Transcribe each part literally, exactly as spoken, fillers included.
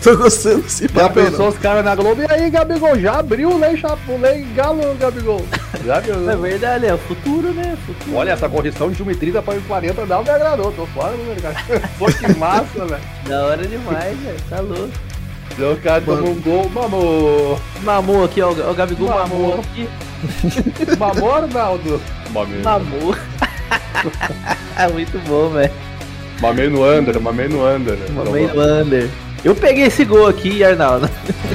Tô gostando desse Já papel, pensou os caras na Globo? E aí, Gabigol, já abriu o Lei Chapo, Lei Galo, Gabigol. Já viu? É verdade, é o futuro, né? Futuro. Olha, essa correção de um e trinta para um e quarenta não me agradou. Tô fora do mercado. Pô, que massa, velho. Da hora demais, velho. Tá louco. Então o cara tomou um gol, mamou. Mamou aqui, ó. O Gabigol mamou, Mamou. aqui. Mamou, Arnaldo? Mamei. Mamou. Muito bom, velho. Mamei no under, mamei no under. Mamei no under. Eu peguei esse gol aqui, Arnaldo.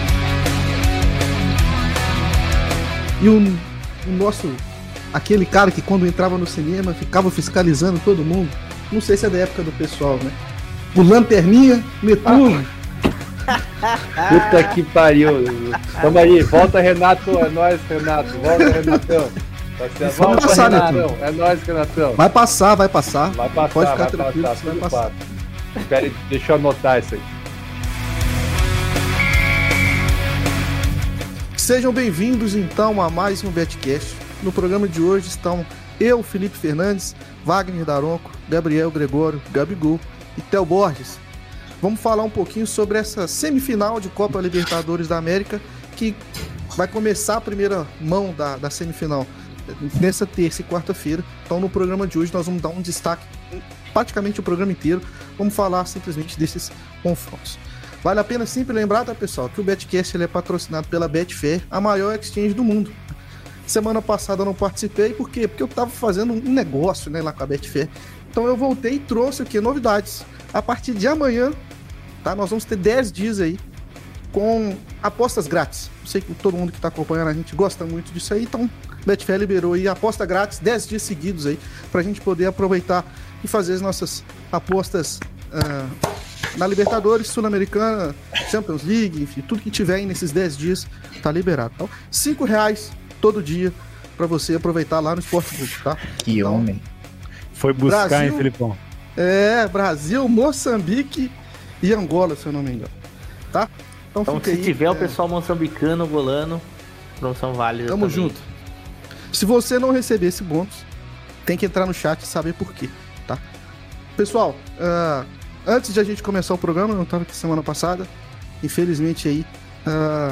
E o, o nosso, aquele cara que quando entrava no cinema ficava fiscalizando todo mundo, não sei se é da época do pessoal, né? O Lanterninha, Netuno. Puta que pariu. Tamo aí, volta Renato, é nóis, Renato. Volta, Renatão. Vai Volta, passar, Renatão. Netuno. É nóis, Renatão. Vai passar, vai passar. Vai passar, Pode ficar vai tranquilo, passar, que vai tudo passar. passa. Espera aí, deixa eu anotar isso aí. Sejam bem-vindos então a mais um BetCast. No programa de hoje estão eu, Felipe Fernandes, Wagner Daronco, Gabriel Gregório, Gabigol e Theo Borges. Vamos falar um pouquinho sobre essa semifinal de Copa Libertadores da América, que vai começar a primeira mão da, da semifinal nessa terça e quarta-feira. Então no programa de hoje nós vamos dar um destaque, praticamente o programa inteiro, vamos falar simplesmente desses confrontos. Vale a pena sempre lembrar, tá, pessoal, que o BetCast ele é patrocinado pela Betfair, a maior exchange do mundo. Semana passada eu não participei, por quê? Porque eu tava fazendo um negócio, né, lá com a Betfair. Então eu voltei e trouxe aqui novidades. A partir de amanhã, tá, nós vamos ter dez dias aí com apostas grátis. Eu sei que todo mundo que tá acompanhando a gente gosta muito disso aí, então Betfair liberou aí aposta grátis, dez dias seguidos aí, pra gente poder aproveitar e fazer as nossas apostas uh, na Libertadores, Sul-Americana, Champions League, enfim, tudo que tiver aí nesses dez dias tá liberado. Então, cinco reais todo dia pra você aproveitar lá no Sportbook, tá? Que então, homem. Foi buscar, Brasil, hein, Felipão? É, Brasil, Moçambique e Angola, se eu não me engano. Tá? Então, Então, fica se aí, tiver é... o pessoal moçambicano, angolano, promoção válida. Tamo também. junto. Se você não receber esse bônus, tem que entrar no chat e saber por quê, tá? Pessoal, uh, antes de a gente começar o programa, eu não estava aqui semana passada, infelizmente aí, uh,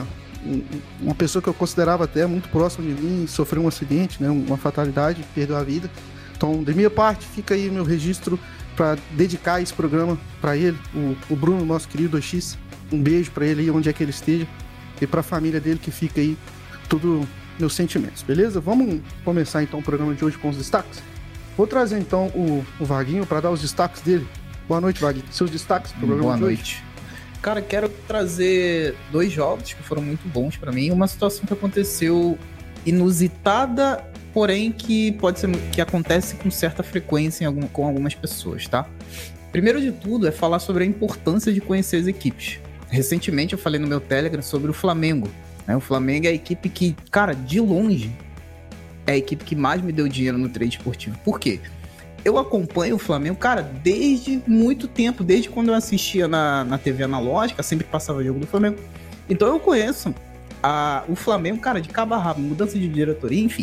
uma pessoa que eu considerava até muito próxima de mim sofreu um acidente, né, uma fatalidade, perdeu a vida. Então, de minha parte, fica aí meu registro para dedicar esse programa para ele, o, o Bruno, nosso querido dois x. Um beijo para ele aí, onde é que ele esteja, e para a família dele que fica aí, tudo meus sentimentos, beleza? Vamos começar então o programa de hoje com os destaques? Vou trazer então o, o Vaguinho para dar os destaques dele. Boa noite, Vaguinho. Seus destaques pro programa Boa de noite. hoje. Cara, quero trazer dois jogos que foram muito bons pra mim. Uma situação que aconteceu inusitada, porém que pode ser que acontece com certa frequência em algum, com algumas pessoas, tá? Primeiro de tudo é falar sobre a importância de conhecer as equipes. Recentemente eu falei no meu Telegram sobre o Flamengo. Né? O Flamengo é a equipe que, cara, de longe, é a equipe que mais me deu dinheiro no trade esportivo. Por quê? Eu acompanho o Flamengo, cara, desde muito tempo, desde quando eu assistia na, na T V analógica, sempre passava jogo do Flamengo. Então eu conheço a, o Flamengo, cara, de cabo a rabo, mudança de diretoria, enfim.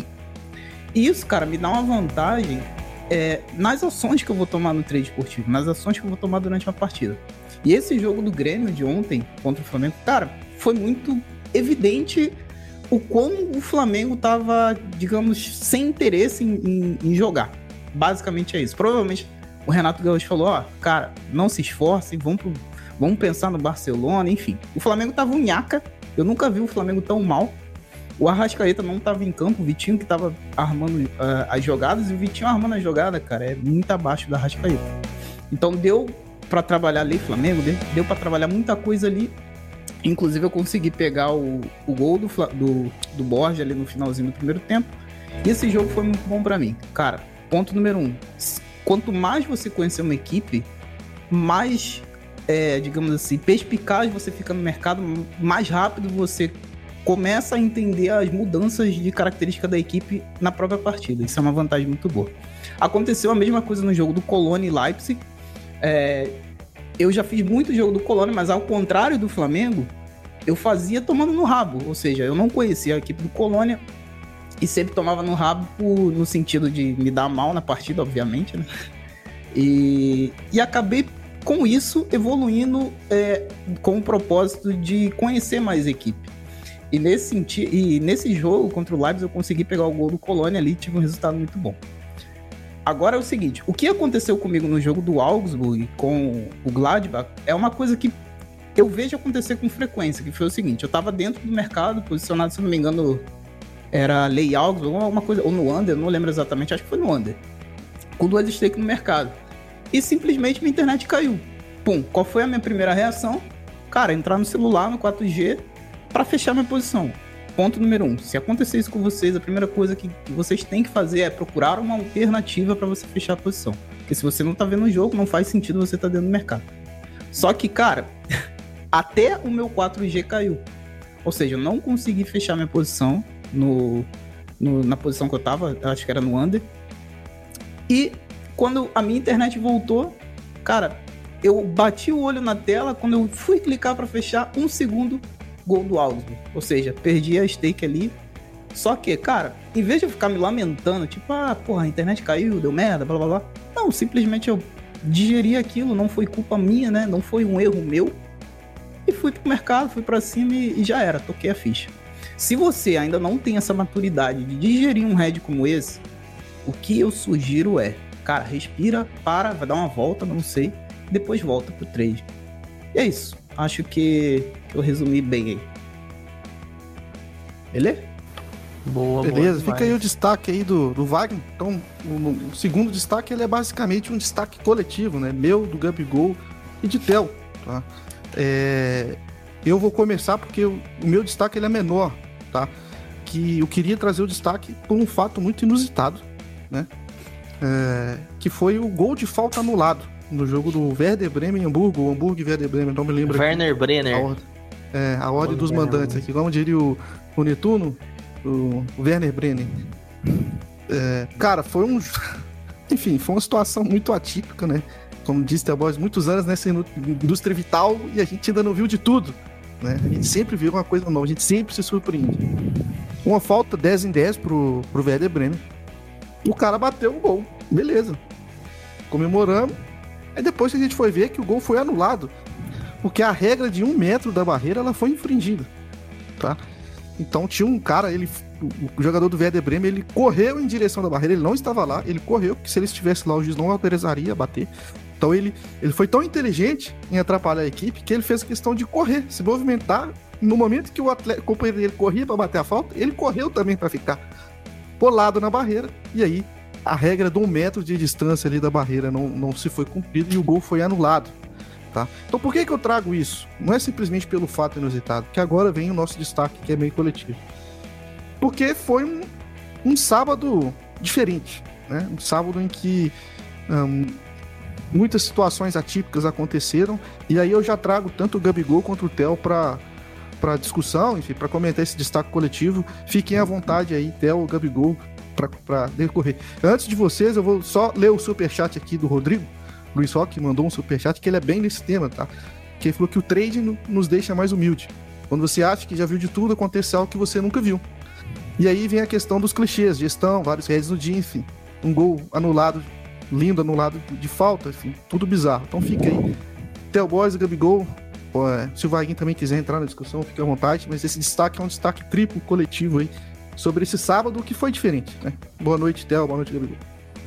E isso, cara, me dá uma vantagem é, nas ações que eu vou tomar no trade esportivo, nas ações que eu vou tomar durante uma partida. E esse jogo do Grêmio de ontem contra o Flamengo, cara, foi muito evidente o como o Flamengo tava, digamos, sem interesse em, em, em jogar. Basicamente é isso. Provavelmente o Renato Gaúcho falou, ó, cara, não se esforcem, vamos, pro, vamos pensar no Barcelona, enfim. O Flamengo tava um nhaca, eu nunca vi o Flamengo tão mal. O Arrascaeta não tava em campo, o Vitinho que tava armando uh, as jogadas, e o Vitinho armando a jogada, cara, é muito abaixo do Arrascaeta. Então deu pra trabalhar ali, Flamengo, deu, deu pra trabalhar muita coisa ali. Inclusive eu consegui pegar o, o gol do, do, do Borja ali no finalzinho do primeiro tempo. E esse jogo foi muito bom pra mim. Cara, ponto número um. Quanto mais você conhecer uma equipe, mais, é, digamos assim, perspicaz você fica no mercado, mais rápido você começa a entender as mudanças de característica da equipe na própria partida. Isso é uma vantagem muito boa. Aconteceu a mesma coisa no jogo do Colônia e Leipzig. É, eu já fiz muito jogo do Colônia, mas ao contrário do Flamengo, eu fazia tomando no rabo. Ou seja, eu não conhecia a equipe do Colônia e sempre tomava no rabo por, no sentido de me dar mal na partida, obviamente, né? E, e acabei com isso, evoluindo é, com o propósito de conhecer mais a equipe. E nesse, senti- e nesse jogo contra o Leipzig, eu consegui pegar o gol do Colônia ali e tive um resultado muito bom. Agora é o seguinte, o que aconteceu comigo no jogo do Augsburg com o Gladbach é uma coisa que eu vejo acontecer com frequência, que foi o seguinte, eu tava dentro do mercado, posicionado, se não me engano, era Lei Augsburg, uma coisa, ou no Under, não lembro exatamente, acho que foi no Under, com duas stakes no mercado. E simplesmente minha internet caiu. Pum, qual foi a minha primeira reação? Cara, entrar no celular, no quatro G, para fechar minha posição. Ponto número um, se acontecer isso com vocês, a primeira coisa que vocês têm que fazer é procurar uma alternativa para você fechar a posição. Porque se você não tá vendo o jogo, não faz sentido você estar tá dentro do mercado. Só que, cara, até o meu quatro G caiu. Ou seja, eu não consegui fechar minha posição no, no, na posição que eu tava, acho que era no Under. E quando a minha internet voltou, cara, eu bati o olho na tela, quando eu fui clicar para fechar, um segundo, gol do Augsburg. Ou seja, perdi a stake ali. Só que, cara, em vez de eu ficar me lamentando, tipo, ah, porra, a internet caiu, deu merda, blá blá blá. Não, simplesmente eu digeri aquilo, não foi culpa minha, né? Não foi um erro meu. E fui pro mercado, fui pra cima e, e já era, toquei a ficha. Se você ainda não tem essa maturidade de digerir um head como esse, o que eu sugiro é, cara, respira, para, vai dar uma volta, não sei, depois volta pro trade. E é isso. Acho que, que eu resumi bem aí. Beleza? Boa, Beleza, boa fica aí o destaque aí do, do Wagner. Então, o, o segundo destaque, ele é basicamente um destaque coletivo, né? Meu, do Gabigol e de Theo, tá? É, eu vou começar porque o, o meu destaque ele é menor, tá? Que eu queria trazer o destaque por um fato muito inusitado, né? É, que foi o gol de falta anulado no jogo do Werder Bremen e Hamburgo, o Hamburgo e Werder Bremen, não me lembro Werner aqui, Brenner. a ordem, é, a ordem dos Werner mandantes aqui, como diria o, o Netuno, o Werner Bremen. É, cara, foi um... Enfim, foi uma situação muito atípica, né? Como disse a Boys, muitos anos nessa indústria vital e a gente ainda não viu de tudo, né? A gente sempre viu uma coisa nova, a gente sempre se surpreende. Uma falta dez em dez pro, pro Werder Bremen. O cara bateu um gol, beleza. Comemoramos. Aí depois que a gente foi ver que o gol foi anulado, porque a regra de um metro da barreira ela foi infringida, tá? Então tinha um cara, ele, o jogador do Werder Bremen, ele correu em direção da barreira, ele não estava lá, ele correu, porque se ele estivesse lá o juiz não autorizaria a bater. Então ele, ele foi tão inteligente em atrapalhar a equipe que ele fez a questão de correr, se movimentar. No momento que o, atleta, o companheiro dele corria para bater a falta, ele correu também para ficar colado na barreira, e aí a regra de um metro de distância ali da barreira não, não se foi cumprida e o gol foi anulado, tá? Então por que que eu trago isso? Não é simplesmente pelo fato inusitado, que agora vem o nosso destaque, que é meio coletivo. Porque foi um, um sábado diferente, né? Um sábado em que um, muitas situações atípicas aconteceram, e aí eu já trago tanto o Gabigol quanto o Theo para para discussão, enfim, para comentar esse destaque coletivo. Fiquem à vontade aí, Theo, Gabigol, para decorrer. Antes de vocês, eu vou só ler o superchat aqui do Rodrigo Luiz Roque, mandou um superchat que ele é bem nesse tema, tá? Que ele falou que o trade nos deixa mais humilde. Quando você acha que já viu de tudo, acontece algo que você nunca viu. E aí vem a questão dos clichês, gestão, vários heads no dia, enfim, um gol anulado, lindo anulado de falta, enfim, tudo bizarro. Então fica aí, Theo Boys e Gabigol. Se o Vaguinho também quiser entrar na discussão, fique à vontade, mas esse destaque é um destaque triplo coletivo aí sobre esse sábado, que foi diferente, né? Boa noite, Theo, boa noite, Gabigol.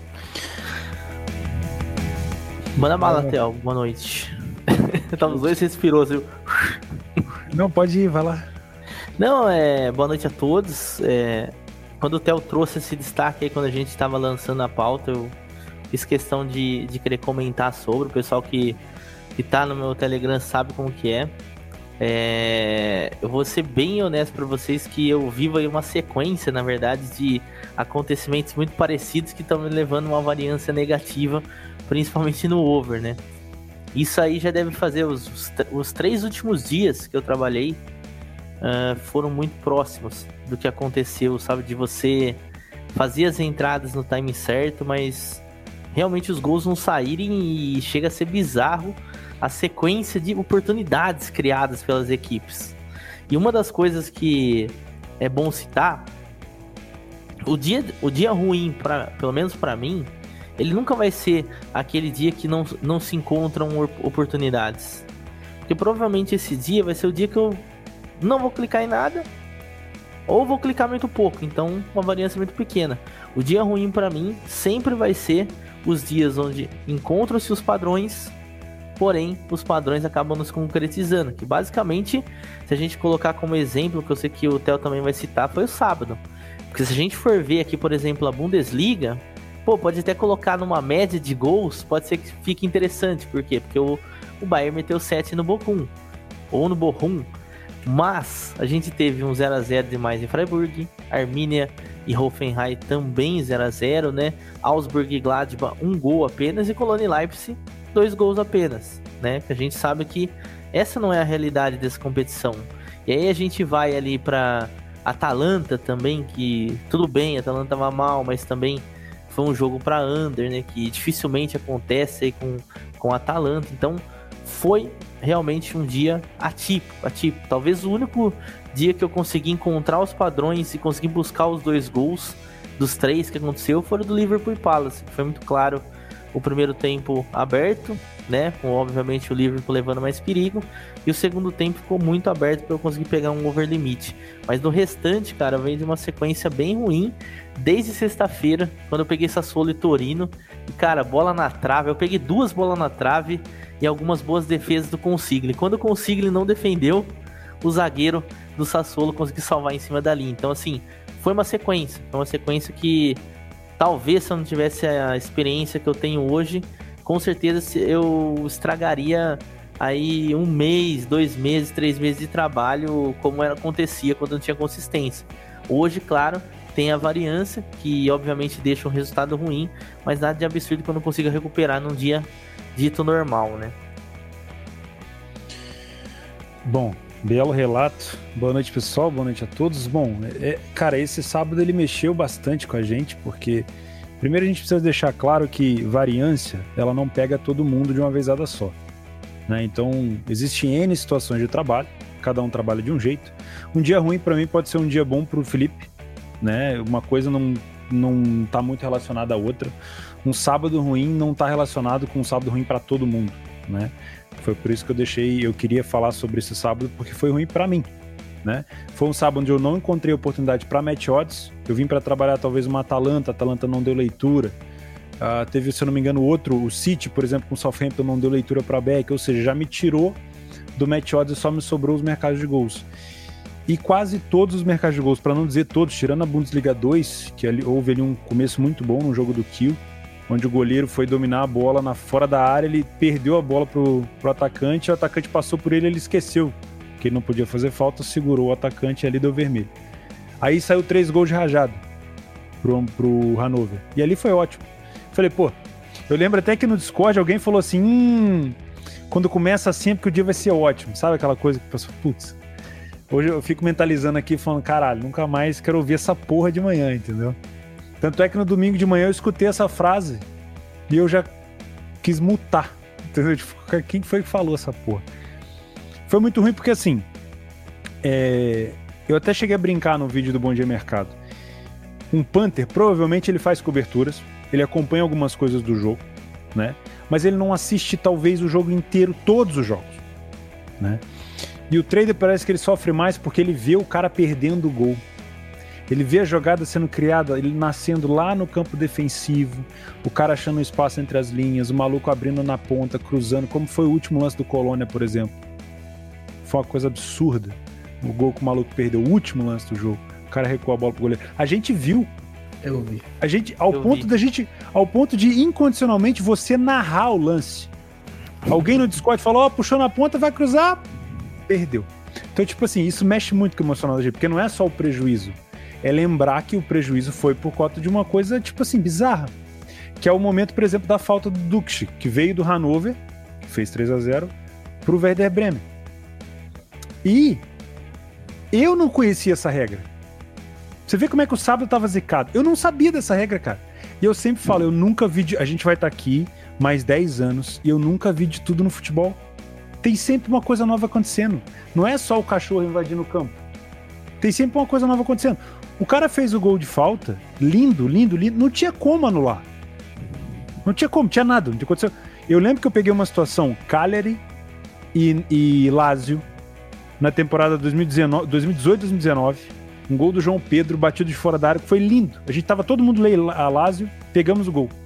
Manda bala, Theo, boa noite. Tava os dois respirosos, viu? Não, pode ir, vai lá. Não, é, boa noite a todos. É, quando o Theo trouxe esse destaque aí, quando a gente estava lançando a pauta, eu fiz questão de, de querer comentar sobre. O pessoal que, que tá no meu Telegram sabe como que é. É, eu vou ser bem honesto para vocês que eu vivo aí uma sequência, na verdade, de acontecimentos muito parecidos que estão me levando a uma variância negativa, principalmente no over, né? Isso aí já deve fazer os, os, os três últimos dias que eu trabalhei uh, foram muito próximos do que aconteceu, sabe? De você fazer as entradas no time certo, mas realmente os gols não saírem e chega a ser bizarro a sequência de oportunidades criadas pelas equipes. E uma das coisas que é bom citar, o dia, o dia ruim, pra, pelo menos para mim, ele nunca vai ser aquele dia que não, não se encontram oportunidades. Porque provavelmente esse dia vai ser o dia que eu não vou clicar em nada, ou vou clicar muito pouco, então uma variância muito pequena. O dia ruim para mim sempre vai ser os dias onde encontram-se os padrões, porém os padrões acabam nos concretizando, que basicamente, se a gente colocar como exemplo, que eu sei que o Theo também vai citar, foi o sábado. Porque se a gente for ver aqui, por exemplo, a Bundesliga, pô, pode até colocar numa média de gols, pode ser que fique interessante. Por quê? Porque o, o Bayern meteu sete no Bochum, ou no Bochum. Mas a gente teve um zero a zero demais em Freiburg, Arminia e Hoffenheim também zero a zero, né? Augsburg e Gladbach, um gol apenas, e Colônia e Leipzig, dois gols apenas, né? Que a gente sabe que essa não é a realidade dessa competição. E aí a gente vai ali para Atalanta também, que tudo bem, a Atalanta tava mal, mas também foi um jogo para under, né? Que dificilmente acontece aí com, com a Atalanta. Então foi realmente um dia atípico, atípico. Talvez o único dia que eu consegui encontrar os padrões e consegui buscar os dois gols dos três que aconteceu foram do Liverpool e Palace. Foi muito claro o primeiro tempo aberto, né, com obviamente o Liverpool levando mais perigo, e o segundo tempo ficou muito aberto para eu conseguir pegar um over limite. Mas no restante, cara, veio de uma sequência bem ruim desde sexta-feira, quando eu peguei Sassuolo e Torino, e cara, bola na trave, eu peguei duas bolas na trave e algumas boas defesas do Consiglio. Quando o Consiglio não defendeu, o zagueiro do Sassuolo conseguiu salvar em cima da linha. Então assim, foi uma sequência, foi uma sequência que talvez se eu não tivesse a experiência que eu tenho hoje, com certeza eu estragaria aí um mês, dois meses, três meses de trabalho, como era, acontecia quando não tinha consistência. Hoje, claro, tem a variância, que obviamente deixa um resultado ruim, mas nada de absurdo que eu não consiga recuperar num dia dito normal, né? Bom, belo relato. Boa noite, pessoal. Boa noite a todos. Bom, é, cara, esse sábado ele mexeu bastante com a gente, porque primeiro a gente precisa deixar claro que variância, ela não pega todo mundo de uma vezada só, né? Então, existem N situações de trabalho, cada um trabalha de um jeito. Um dia ruim para mim pode ser um dia bom pro Felipe, né? Uma coisa não, não tá muito relacionada à outra. Um sábado ruim não tá relacionado com um sábado ruim para todo mundo, né? Foi por isso que eu deixei, eu queria falar sobre esse sábado, porque foi ruim para mim, né? Foi um sábado onde eu não encontrei oportunidade para match odds. Eu vim para trabalhar talvez uma Atalanta, a Atalanta não deu leitura. Uh, teve, se eu não me engano, outro, o City, por exemplo, com o Southampton não deu leitura para back, ou seja, já me tirou do match odds e só me sobrou os mercados de gols. E quase todos os mercados de gols, para não dizer todos, tirando a Bundesliga dois, que ali, houve ali um começo muito bom no jogo do Kiel, onde o goleiro foi dominar a bola na, fora da área, ele perdeu a bola pro, pro atacante, o atacante passou por ele, ele esqueceu que ele não podia fazer falta, segurou o atacante e ali deu vermelho. Aí saiu três gols de rajado pro, pro Hannover, e ali foi ótimo. Falei, pô, eu lembro até que no Discord alguém falou assim, hum, quando começa assim é porque o dia vai ser ótimo, sabe aquela coisa que passou, putz, hoje eu fico mentalizando aqui, falando, caralho, nunca mais quero ouvir essa porra de manhã, entendeu? Tanto é que no domingo de manhã eu escutei essa frase e eu já quis mutar, entendeu? Tipo, quem foi que falou essa porra? Foi muito ruim porque, assim, é... eu até cheguei a brincar no vídeo do Bom Dia Mercado. Um Panther, provavelmente ele faz coberturas, ele acompanha algumas coisas do jogo, né? Mas ele não assiste, talvez, o jogo inteiro, todos os jogos, né? E o trader parece que ele sofre mais porque ele vê o cara perdendo o gol. Ele vê a jogada sendo criada, ele nascendo lá no campo defensivo, o cara achando um espaço entre as linhas, o maluco abrindo na ponta, cruzando, como foi o último lance do Colônia, por exemplo. Foi uma coisa absurda. O gol que o maluco perdeu, o último lance do jogo. O cara recuou a bola pro goleiro. A gente viu. Eu vi. A gente, ao Eu ponto vi. da gente, ao ponto de incondicionalmente você narrar o lance. Alguém no Discord falou, ó, oh, puxou na ponta, vai cruzar, perdeu. Então, tipo assim, isso mexe muito com o emocional da gente, porque não é só o prejuízo. É lembrar que o prejuízo foi por conta de uma coisa, tipo assim, bizarra. Que é o momento, por exemplo, da falta do Dux, que veio do Hannover, que fez três a zero, pro Werder Bremen. E eu não conhecia essa regra. Você vê como é que o sábado tava zicado. Eu não sabia dessa regra, cara. E eu sempre falo, eu nunca vi... De... A gente vai estar aqui mais dez anos e eu nunca vi de tudo no futebol. Tem sempre uma coisa nova acontecendo. Não é só o cachorro invadindo o campo. Tem sempre uma coisa nova acontecendo. O cara fez o gol de falta, lindo, lindo, lindo, não tinha como anular. Não tinha como, tinha nada, não tinha acontecido. Eu lembro que eu peguei uma situação, Cagliari e, e Lazio, na temporada dois mil e dezenove, dois mil e dezoito, dois mil e dezenove, um gol do João Pedro, batido de fora da área, que foi lindo. A gente tava todo mundo lei a Lazio, pegamos o gol.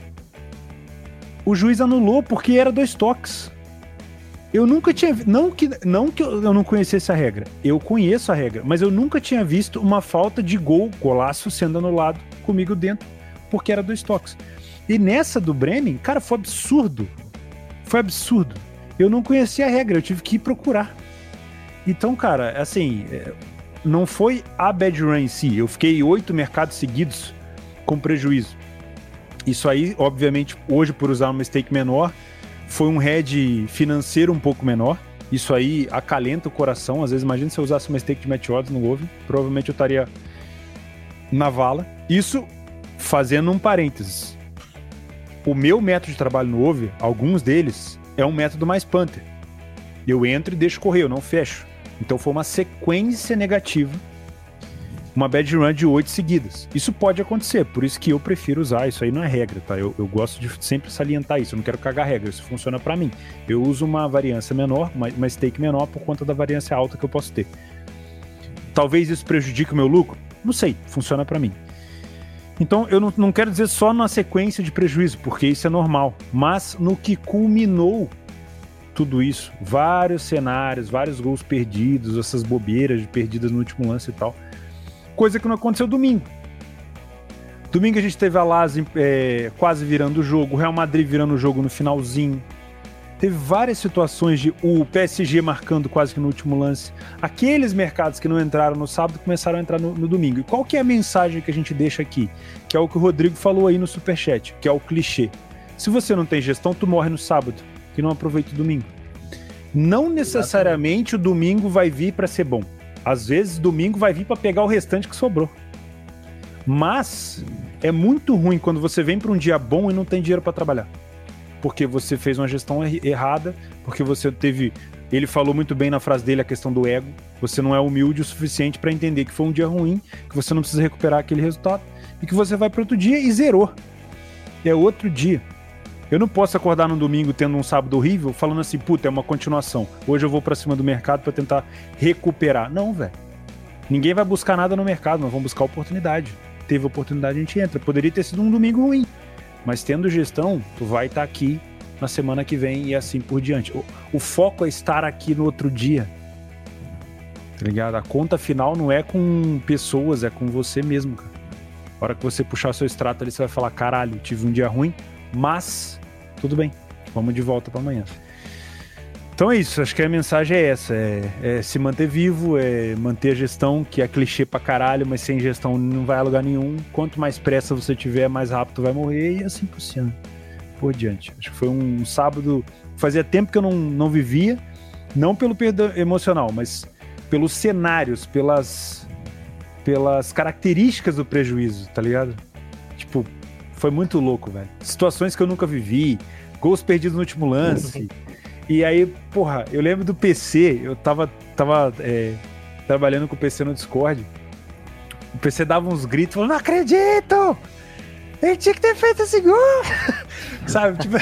O juiz anulou porque era dois toques. Eu nunca tinha... Não que, não que eu não conhecesse a regra. Eu conheço a regra, mas eu nunca tinha visto uma falta de gol, golaço, sendo anulado comigo dentro, porque era dois toques. E nessa do Bremen, cara, foi absurdo. Foi absurdo. Eu não conhecia a regra, eu tive que ir procurar. Então, cara, assim, não foi a bad run em si. Eu fiquei oito mercados seguidos com prejuízo. Isso aí, obviamente, hoje, por usar uma stake menor, foi um head financeiro um pouco menor. Isso aí acalenta o coração. Às vezes, imagina se eu usasse uma stake de match odds no Over, provavelmente eu estaria na vala. Isso fazendo um parênteses. O meu método de trabalho no Over, alguns deles, é um método mais punter. Eu entro e deixo correr, eu não fecho. Então foi uma sequência negativa, uma bad run de oito seguidas. Isso pode acontecer, por isso que eu prefiro usar, isso aí não é regra, tá? Eu, eu gosto de sempre salientar isso, eu não quero cagar regra, isso funciona pra mim. Eu uso uma variância menor, uma, uma stake menor por conta da variância alta que eu posso ter. Talvez isso prejudique o meu lucro? Não sei, funciona pra mim. Então eu não, não quero dizer só na sequência de prejuízo, porque isso é normal, mas no que culminou tudo isso, vários cenários, vários gols perdidos, essas bobeiras de perdidas no último lance e tal, coisa que não aconteceu domingo. Domingo a gente teve a Lazio é, quase virando o jogo, o Real Madrid virando o jogo no finalzinho, teve várias situações de o P S G marcando quase que no último lance. Aqueles mercados que não entraram no sábado começaram a entrar no, no domingo. E qual que é a mensagem que a gente deixa aqui? Que é o que o Rodrigo falou aí no Superchat, que é o clichê. Se você não tem gestão, tu morre no sábado, que não aproveita o domingo. Não necessariamente o domingo vai vir para ser bom. Às vezes, domingo vai vir para pegar o restante que sobrou. Mas é muito ruim quando você vem para um dia bom e não tem dinheiro para trabalhar. Porque você fez uma gestão errada, porque você teve... Ele falou muito bem na frase dele a questão do ego. Você não é humilde o suficiente para entender que foi um dia ruim, que você não precisa recuperar aquele resultado, e que você vai para outro dia e zerou. É outro dia. Eu não posso acordar no domingo tendo um sábado horrível, falando assim, puta, é uma continuação. Hoje eu vou para cima do mercado para tentar recuperar. Não, velho. Ninguém vai buscar nada no mercado, nós vamos buscar oportunidade. Teve oportunidade, a gente entra. Poderia ter sido um domingo ruim, mas tendo gestão, tu vai estar aqui na semana que vem e assim por diante. O, o foco é estar aqui no outro dia. Tá ligado? A conta final não é com pessoas, é com você mesmo, cara. A hora que você puxar seu extrato ali, você vai falar, caralho, tive um dia ruim, mas tudo bem, vamos de volta para amanhã. Então é isso, acho que a mensagem é essa, é, é se manter vivo, é manter a gestão, que é clichê pra caralho, mas sem gestão não vai a lugar nenhum. Quanto mais pressa você tiver, mais rápido vai morrer, e assim por cima, por diante. Acho que foi um sábado, fazia tempo que eu não, não vivia, não pelo perda emocional, mas pelos cenários, pelas, pelas características do prejuízo, tá ligado? Tipo, foi muito louco, velho. Situações que eu nunca vivi, gols perdidos no último lance. E aí, porra, eu lembro do P C, eu tava, tava é, trabalhando com o P C no Discord. O P C dava uns gritos, falando, não acredito! Ele tinha que ter feito esse gol! Sabe, tipo...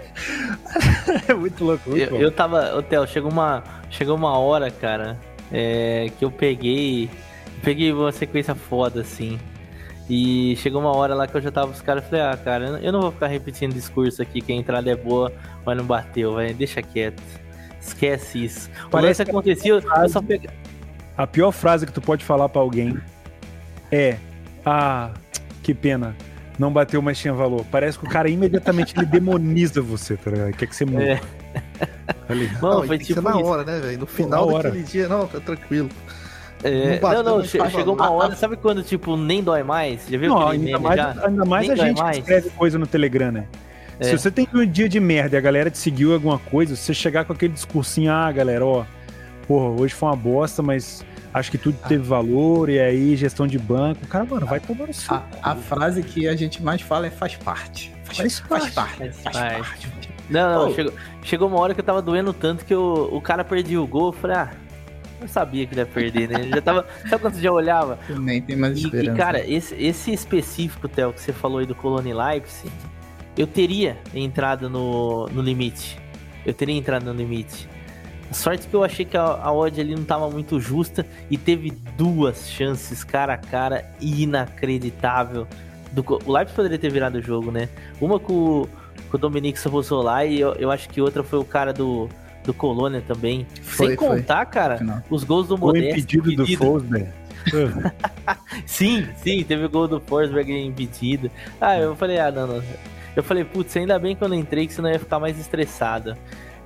é muito louco, muito eu, louco. eu tava, ô Theo, chegou uma, chegou uma hora, cara, é, que eu peguei, peguei uma sequência foda, assim. E chegou uma hora lá que eu já tava com os caras e falei, ah, cara, eu não vou ficar repetindo discurso aqui, que a entrada é boa, mas não bateu, velho, deixa quieto. Esquece isso. Parece que aconteceu, eu só peguei... A pior frase que tu pode falar pra alguém é, ah, que pena, não bateu, mas tinha valor. Parece que o cara imediatamente ele demoniza você, tá ligado? Quer que você mude. É. Ali. Mano, não, foi tem tipo que ser na isso. hora, né, velho? No final hora. daquele dia, não, tá tranquilo. É, Não bateu, não, não, mas che- faz chegou valor. uma hora, sabe quando, tipo, nem dói mais? Já viu Não, aquele ainda meme mais, já? ainda mais Nem a dói gente mais. que escreve coisa no Telegram, né? É. Se você tem um dia de merda e a galera te seguiu alguma coisa, você chegar com aquele discursinho, ah, galera, ó, porra, hoje foi uma bosta, mas acho que tudo teve valor, e aí gestão de banco. Cara, mano, vai tomar no seu. A, a frase que a gente mais fala é faz parte. Faz, Faz faz parte. Faz Faz parte. parte. Não, não, Oh. chegou, chegou uma hora que eu tava doendo tanto que eu, o cara perdia o gol, eu falei, ah, eu sabia que ele ia perder, né? Ele já tava, sabe quando você já olhava? Nem tem mais E, esperança. e, cara, esse, esse específico, Theo, que você falou aí do Colônia Leipzig, eu teria entrado no, no limite. Eu teria entrado no limite. A sorte que eu achei que a, a odd ali não tava muito justa e teve duas chances cara a cara inacreditável. Do, o Leipzig poderia ter virado o jogo, né? Uma com, com o Dominique Szoboszlai e eu, eu acho que outra foi o cara do, do Colônia também. Foi, Sem contar, foi. cara, Não. os gols do O Modeste. impedido do Forsberg. Sim, sim, teve o gol do Forsberg impedido. Ah, eu falei, ah, não, não. Eu falei, putz, ainda bem que eu não entrei, que senão eu ia ficar mais estressado.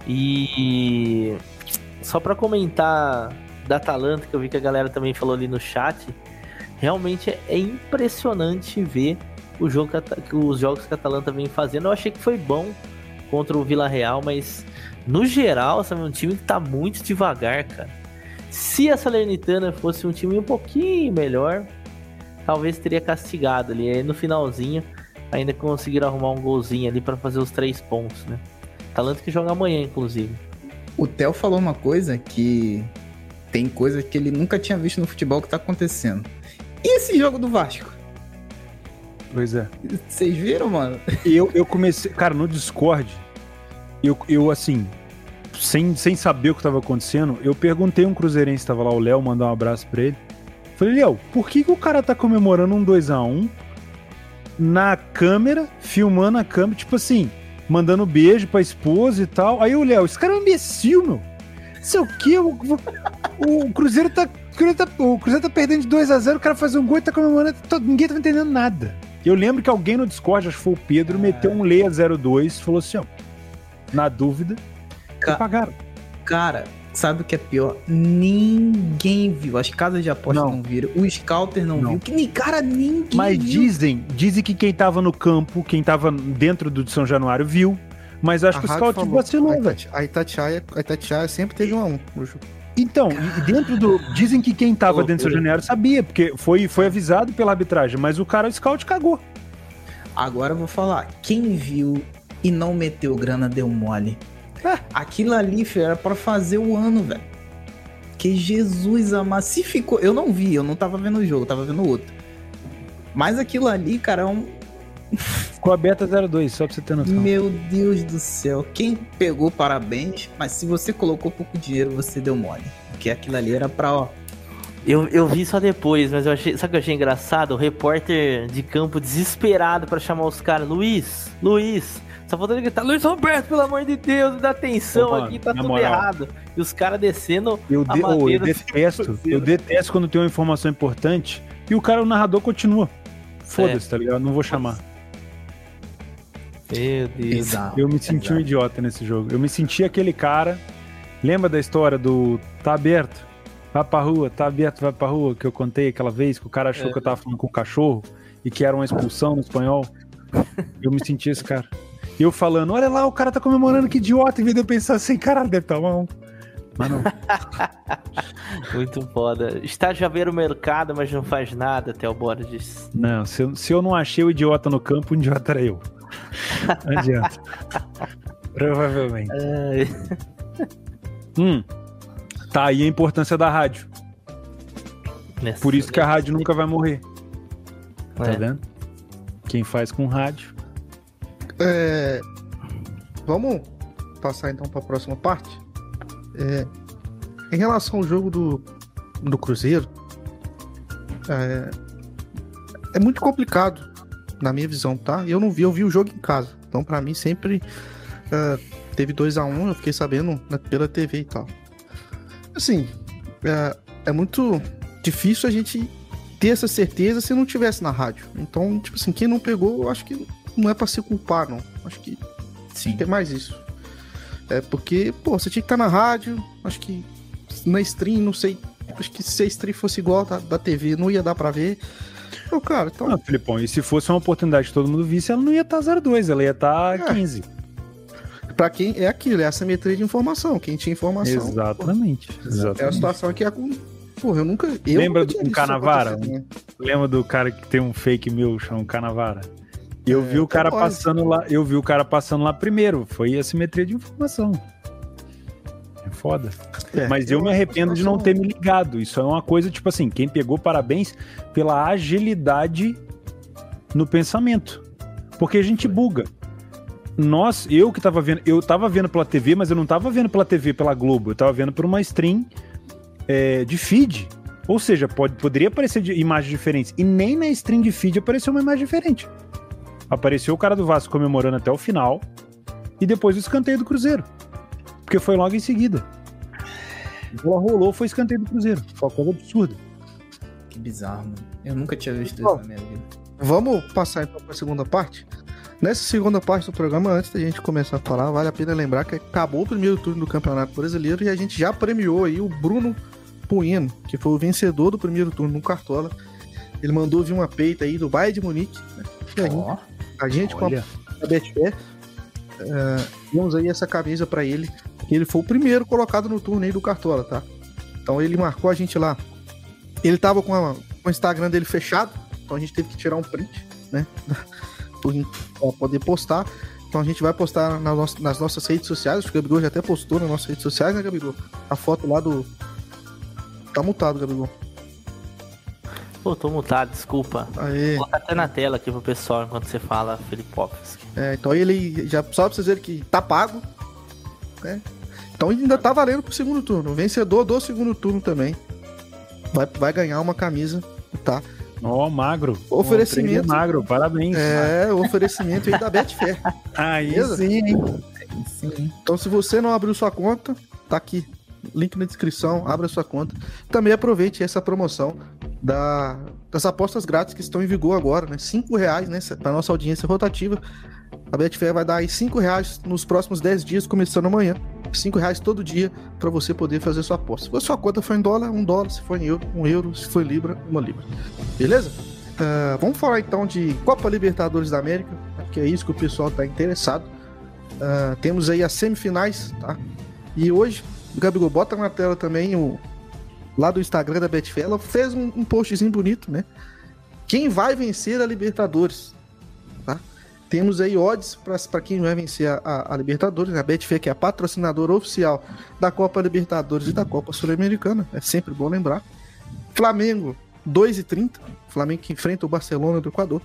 E só pra comentar da Atalanta, que eu vi que a galera também falou ali no chat, realmente é impressionante ver o jogo que, os jogos que a Atalanta vem fazendo. Eu achei que foi bom contra o Villarreal, mas no geral, sabe, é um time que tá muito devagar, cara. Se a Salernitana fosse um time um pouquinho melhor, talvez teria castigado ali. Aí no finalzinho, ainda conseguiram arrumar um golzinho ali pra fazer os três pontos, né? Atalanta que joga amanhã, inclusive. O Theo falou uma coisa que tem coisa que ele nunca tinha visto no futebol que tá acontecendo. E esse jogo do Vasco? Pois é. Vocês viram, mano? Eu, eu comecei... Cara, no Discord, eu, eu assim... Sem, sem saber o que estava acontecendo, eu perguntei um cruzeirense, estava lá, o Léo, mandar um abraço pra ele. Falei, Léo, por que, que o cara tá comemorando um dois a um na câmera, filmando a câmera, tipo assim, mandando beijo pra esposa e tal? Aí o Léo, esse cara é um imbecil, meu. Sei o quê? O, o, o Cruzeiro tá, o Cruzeiro tá. O Cruzeiro tá perdendo de dois a zero, o cara faz um gol e tá comemorando, tá, ninguém tá entendendo nada. Eu lembro que alguém no Discord, acho que foi o Pedro, ah. meteu um Leia zero dois, falou assim, ó, na dúvida. Ca- pagaram. Cara, sabe o que é pior? Ninguém viu. As casas de aposta não, não viram. O Scouter não, não. viu. Que nem cara, ninguém Mas viu. dizem, dizem que quem tava no campo, quem tava dentro do São Januário viu. Mas acho a que o Scout vacilou, velho. A Itatiaia, a Itatiaia sempre teve um a um no jogo. Então, e dentro do... Dizem que quem tava oh, dentro do São Januário sabia, porque foi, foi avisado pela arbitragem, mas o cara, o Scout, cagou. Agora eu vou falar. Quem viu e não meteu grana deu mole. Aquilo ali, filho, era pra fazer o ano, velho. Que Jesus amado. Se ficou... Eu não vi, eu não tava vendo o jogo, eu tava vendo o outro. Mas aquilo ali, cara, é um... Ficou aberta zero dois, só pra você ter noção. Meu Deus do céu. Quem pegou, parabéns. Mas se você colocou pouco dinheiro, você deu mole. Porque aquilo ali era pra, ó... Eu, eu vi só depois, mas eu achei... Sabe o que eu achei engraçado? O repórter de campo desesperado pra chamar os caras. Luiz, Luiz... Só faltando gritar, Luiz Roberto, pelo amor de Deus, dá atenção. Ô, mano, aqui, tá tudo moral. errado. E os caras descendo eu a de, oh, eu detesto, assim, eu detesto quando tem uma informação importante e o cara, o narrador, continua. Foda-se, é. tá ligado? Não vou chamar. Meu Deus. Exato, eu me senti exato. um idiota nesse jogo. Eu me senti aquele cara... Lembra da história do tá aberto, vai pra rua, tá aberto, vai pra rua, que eu contei aquela vez que o cara achou é. que eu tava falando com o cachorro e que era uma expulsão no espanhol? Eu me senti esse cara. E eu falando, olha lá, o cara tá comemorando, que idiota, em vez de eu pensar assim, caralho, deve estar mal. Mas não. Muito foda. Estágio a ver o mercado, mas não faz nada, Theo Borges. Não, se eu, se eu não achei o idiota no campo, o idiota era eu. Não adianta. Provavelmente. hum, tá aí a importância da rádio. Nessa Por isso que a rádio nunca vai morrer. É. Tá vendo? Quem faz com rádio. É, vamos passar então para a próxima parte. É, em relação ao jogo do, do Cruzeiro, é, é muito complicado na minha visão, tá? Eu não vi, eu vi o jogo em casa. Então, para mim, sempre é, teve dois a um, eu fiquei sabendo na, pela T V e tal. Assim, é, é muito difícil a gente ter essa certeza se não tivesse na rádio. Então, tipo assim, quem não pegou, eu acho que não é pra se culpar, não. Acho que sim, tem mais isso. É porque, pô, você tinha que estar na rádio, acho que na stream, não sei, acho que se a stream fosse igual da, da T V, não ia dar pra ver. Então, cara, então... Não, Filipão, e se fosse uma oportunidade que todo mundo visse, ela não ia estar zero dois, ela ia estar é. quinze. Pra quem é aquilo, é a assimetria de informação, quem tinha informação. Exatamente. Pô, exatamente. É a situação aqui, é com... Porra, eu nunca... Eu Lembra nunca do Canavara? Né? Lembra do cara que tem um fake meu, chama Canavara? Eu vi é, o cara passando lá, eu vi o cara passando lá primeiro. Foi assimetria de informação. É foda. É, Mas eu, eu me arrependo de não ter me ligado. Isso é uma coisa, tipo assim, quem pegou, parabéns pela agilidade no pensamento. Porque a gente buga. Nós, eu que tava vendo, eu tava vendo pela T V, mas eu não tava vendo pela T V, pela Globo, eu tava vendo por uma stream é, de feed. Ou seja, pode, poderia aparecer de, imagens diferentes. E nem na stream de feed apareceu uma imagem diferente. Apareceu o cara do Vasco comemorando até o final e depois o escanteio do Cruzeiro. Porque foi logo em seguida. A bola rolou, foi escanteio do Cruzeiro. Foi uma coisa absurda. Que bizarro, mano. Eu nunca tinha visto Bom, isso na minha vida. Vamos passar então para a segunda parte? Nessa segunda parte do programa, antes da gente começar a falar, vale a pena lembrar que acabou o primeiro turno do Campeonato Brasileiro e a gente já premiou aí o Bruno Bueno, que foi o vencedor do primeiro turno no Cartola. Ele mandou vir uma peita aí do Bayern de Munique, né? E aí, Ó, a gente olha. com a Betfair uh, demos aí essa camisa pra ele. Ele foi o primeiro colocado no turno aí do Cartola, tá? Então ele marcou a gente lá. Ele tava com, a, com o Instagram dele fechado, então a gente teve que tirar um print, né? Pra poder postar. Então a gente vai postar nas nossas, nas nossas redes sociais. Acho que o Gabigol já até postou nas nossas redes sociais, né, Gabigol? A foto lá do... Tá mutado, Gabigol. Pô, tô mutado, desculpa. Aê. Vou colocar até na tela aqui pro pessoal enquanto você fala, Felipovski. É, então ele já... Só pra vocês verem que tá pago, né? Então ainda tá valendo pro segundo turno. O vencedor do segundo turno também vai, vai ganhar uma camisa, tá? Ó, oh, magro. Oferecimento. Oh, magro, parabéns. É, o oferecimento aí da Betfair. Aí Beleza? sim, hein? sim. Então se você não abriu sua conta, tá aqui. Link na descrição, abra sua conta. Também aproveite essa promoção da, das apostas grátis que estão em vigor agora, né? cinco reais, né? Para nossa audiência rotativa. A Betfair vai dar aí cinco reais nos próximos dez dias, começando amanhã. cinco reais todo dia para você poder fazer sua aposta. Se a sua conta for em dólar, um dólar. Se for em euro, um euro. Se for em libra, uma libra. Beleza? Uh, vamos falar então de Copa Libertadores da América, que é isso que o pessoal está interessado. Uh, temos aí as semifinais, tá? E hoje, o Gabigol, bota na tela também o lá do Instagram da Betfair. Ela fez um, um postzinho bonito, né? Quem vai vencer a Libertadores? Tá? Temos aí odds para quem vai vencer a, a, a Libertadores. A Betfair, que é a patrocinadora oficial da Copa Libertadores e da Copa Sul-Americana. É sempre bom lembrar. Flamengo, dois e trinta. Flamengo que enfrenta o Barcelona do Equador.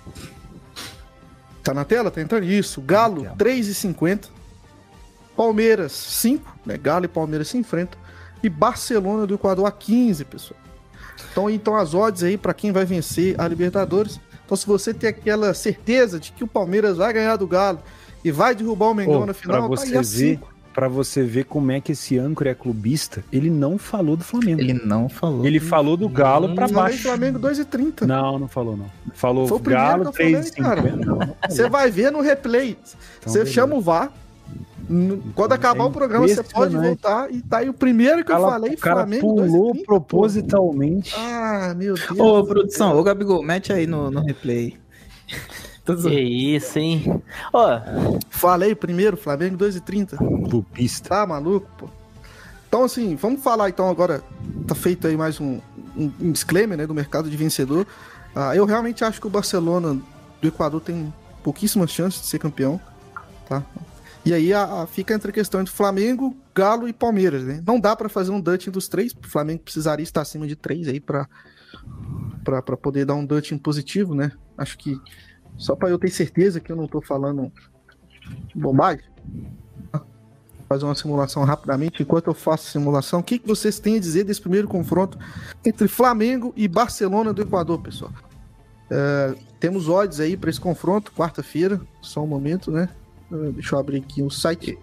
Tá na tela? Tá entrando isso. Galo, três e cinquenta. Palmeiras, cinco. Né? Galo e Palmeiras se enfrentam. E Barcelona do Equador a quinze, pessoal. Então, então as odds aí para quem vai vencer a Libertadores. Então, se você tem aquela certeza de que o Palmeiras vai ganhar do Galo e vai derrubar o Mengão oh, na final, pra você tá aí a ver, cinco. Pra você ver como é que esse âncora é clubista, ele não falou do Flamengo. Ele não falou. Ele falou do Galo pra Falei baixo. Flamengo dois e trinta. Não, não falou não. Falou Foi o primeiro Galo que eu três e falei, cara. cinquenta. Você vai ver no replay. Então, Você beleza. chama o V A R. n- Quando acabar é o programa, você pode impressionante. voltar. E tá aí o primeiro que eu Ela- falei, o cara Flamengo dois e pulou trinta, propositalmente. pô. Ah, meu Deus. Ô, produção, ô Gabigol, mete aí no, no replay. Tô Que zoando. isso, hein? Ó, Falei primeiro, Flamengo dois e trinta. Clubista. Tá maluco, pô? Então, assim, vamos falar então agora. Tá feito aí mais um, um, um disclaimer, né, do mercado de vencedor. Ah, eu realmente acho que o Barcelona do Equador tem pouquíssimas chances de ser campeão, tá? E aí a, a- fica entre a questão de Flamengo, Galo e Palmeiras, né? Não dá pra fazer um Dutch dos três. O Flamengo precisaria estar acima de três aí pra, pra, pra poder dar um Dutch positivo, né? Acho que só pra eu ter certeza que eu não tô falando bobagem. Fazer uma simulação rapidamente. Enquanto eu faço a simulação, o que, que vocês têm a dizer desse primeiro confronto entre Flamengo e Barcelona do Equador, pessoal? É, temos odds aí para esse confronto, quarta-feira. Só um momento, né? É, deixa eu abrir aqui o site.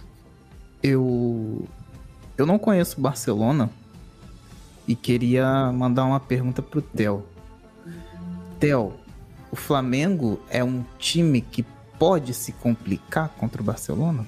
Eu, eu não conheço o Barcelona e queria mandar uma pergunta pro Theo. Theo, o Flamengo é um time que pode se complicar contra o Barcelona?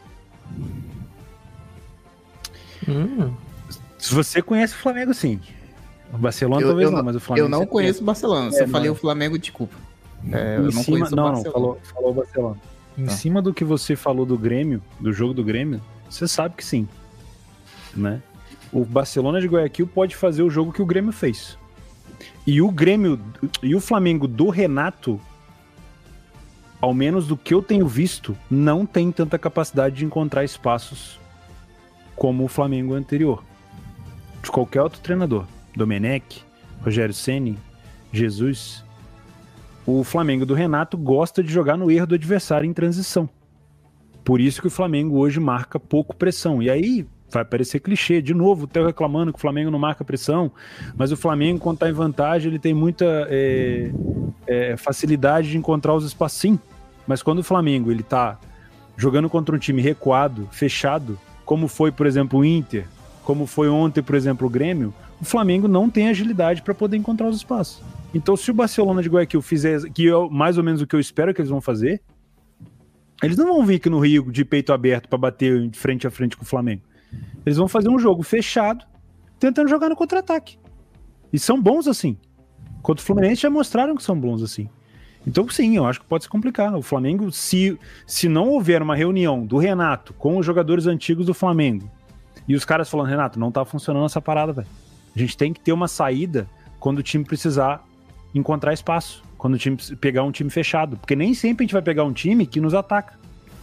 hum, Se você conhece o Flamengo, sim. O Barcelona Eu- talvez eu não, não- mas o Flamengo. Eu não você conheço o Barcelona. Se É, eu falei mas- o Flamengo, desculpa. É, Em eu não cima, conheço o não, não, Barcelona. falou, falou o Barcelona. Em Tá. cima do que você falou do Grêmio, do jogo do Grêmio, você sabe que sim, né? O Barcelona de Guayaquil pode fazer o jogo que o Grêmio fez. E o Grêmio e o Flamengo do Renato, ao menos do que eu tenho visto, não tem tanta capacidade de encontrar espaços como o Flamengo anterior. De qualquer outro treinador, Domenech, Rogério Ceni, Jesus, o Flamengo do Renato gosta de jogar no erro do adversário em transição. Por isso que o Flamengo hoje marca pouco pressão. E aí vai parecer clichê. De novo, o Theo reclamando que o Flamengo não marca pressão, mas o Flamengo, quando está em vantagem, ele tem muita é, é, facilidade de encontrar os espaços. Sim, mas quando o Flamengo ele está jogando contra um time recuado, fechado, como foi, por exemplo, o Inter, como foi ontem, por exemplo, o Grêmio, o Flamengo não tem agilidade para poder encontrar os espaços. Então, se o Barcelona de Guayaquil fizer, que é mais ou menos o que eu espero que eles vão fazer, eles não vão vir aqui no Rio de peito aberto para bater de frente a frente com o Flamengo. Eles vão fazer um jogo fechado, tentando jogar no contra-ataque. E são bons assim. Contra o Fluminense já mostraram que são bons assim. Então, sim, eu acho que pode se complicar. O Flamengo, se, se não houver uma reunião do Renato com os jogadores antigos do Flamengo, e os caras falando, Renato, não tá funcionando essa parada, velho. A gente tem que ter uma saída quando o time precisar encontrar espaço, quando o time pegar um time fechado, porque nem sempre a gente vai pegar um time que nos ataca.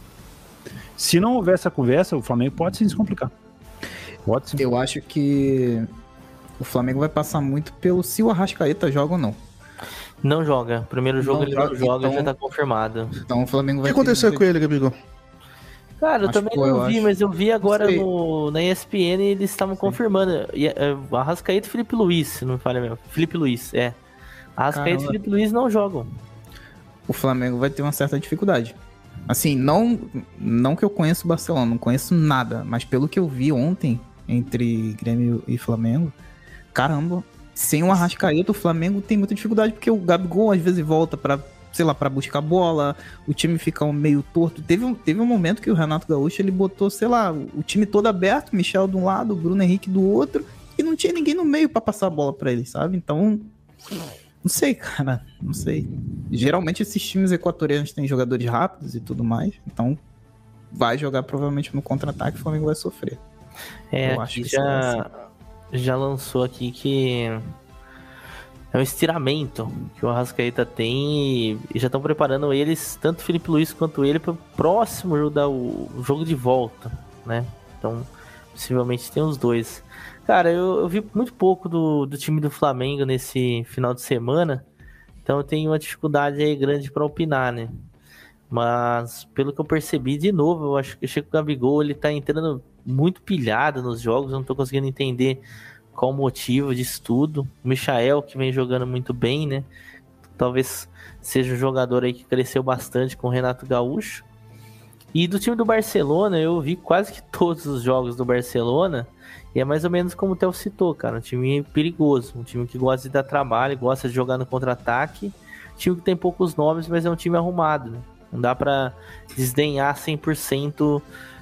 Se não houver essa conversa, o Flamengo pode se descomplicar. Pode sim. Eu acho que o Flamengo vai passar muito pelo se o Arrascaeta joga ou não. Não joga. Primeiro jogo Não ele joga, não joga, então- já tá confirmado. Então o Flamengo O vai que aconteceu ter com ele, Gabigol? Cara, eu Acho também que eu não vi, acho. mas eu vi agora sei. no, na E S P N e eles estavam confirmando. E, é, o Arrascaeta e Felipe Luiz, se não me falha mesmo. Felipe Luiz, é. Arrascaeta Caramba. e Felipe Luiz não jogam. o Flamengo vai ter uma certa dificuldade. Assim, não, não que eu conheça o Barcelona, não conheço nada, mas pelo que eu vi ontem entre Grêmio e Flamengo, caramba, sem o Arrascaeta o Flamengo tem muita dificuldade, porque o Gabigol às vezes volta pra, sei lá, pra buscar bola, o time fica um meio torto. Teve um, teve um momento que o Renato Gaúcho, ele botou, sei lá, o time todo aberto, Michel de um lado, o Bruno Henrique do outro, e não tinha ninguém no meio pra passar a bola pra ele, sabe? Então, não sei, cara, não sei. Geralmente esses times equatorianos têm jogadores rápidos e tudo mais, então vai jogar provavelmente no contra-ataque e o Flamengo vai sofrer. É, Eu aqui acho que será já, já lançou aqui que é um estiramento que o Arrascaeta tem e já estão preparando eles, tanto o Felipe Luiz quanto ele, para o próximo jogo, da- o jogo de volta, né? Então, possivelmente tem os dois. Cara, eu, eu vi muito pouco do, do time do Flamengo nesse final de semana, então eu tenho uma dificuldade aí grande para opinar, né? Mas, pelo que eu percebi, de novo, eu acho que o Chico Gabigol, ele tá entrando muito pilhado nos jogos, eu não tô conseguindo entender qual o motivo disso tudo. O Michael, que vem jogando muito bem, né? Talvez seja um jogador aí que cresceu bastante com o Renato Gaúcho. E do time do Barcelona, eu vi quase que todos os jogos do Barcelona, e é mais ou menos como o Theo citou, cara, um time perigoso, um time que gosta de dar trabalho, gosta de jogar no contra-ataque, um time que tem poucos nomes, mas é um time arrumado, né? Não dá pra desdenhar cem por cento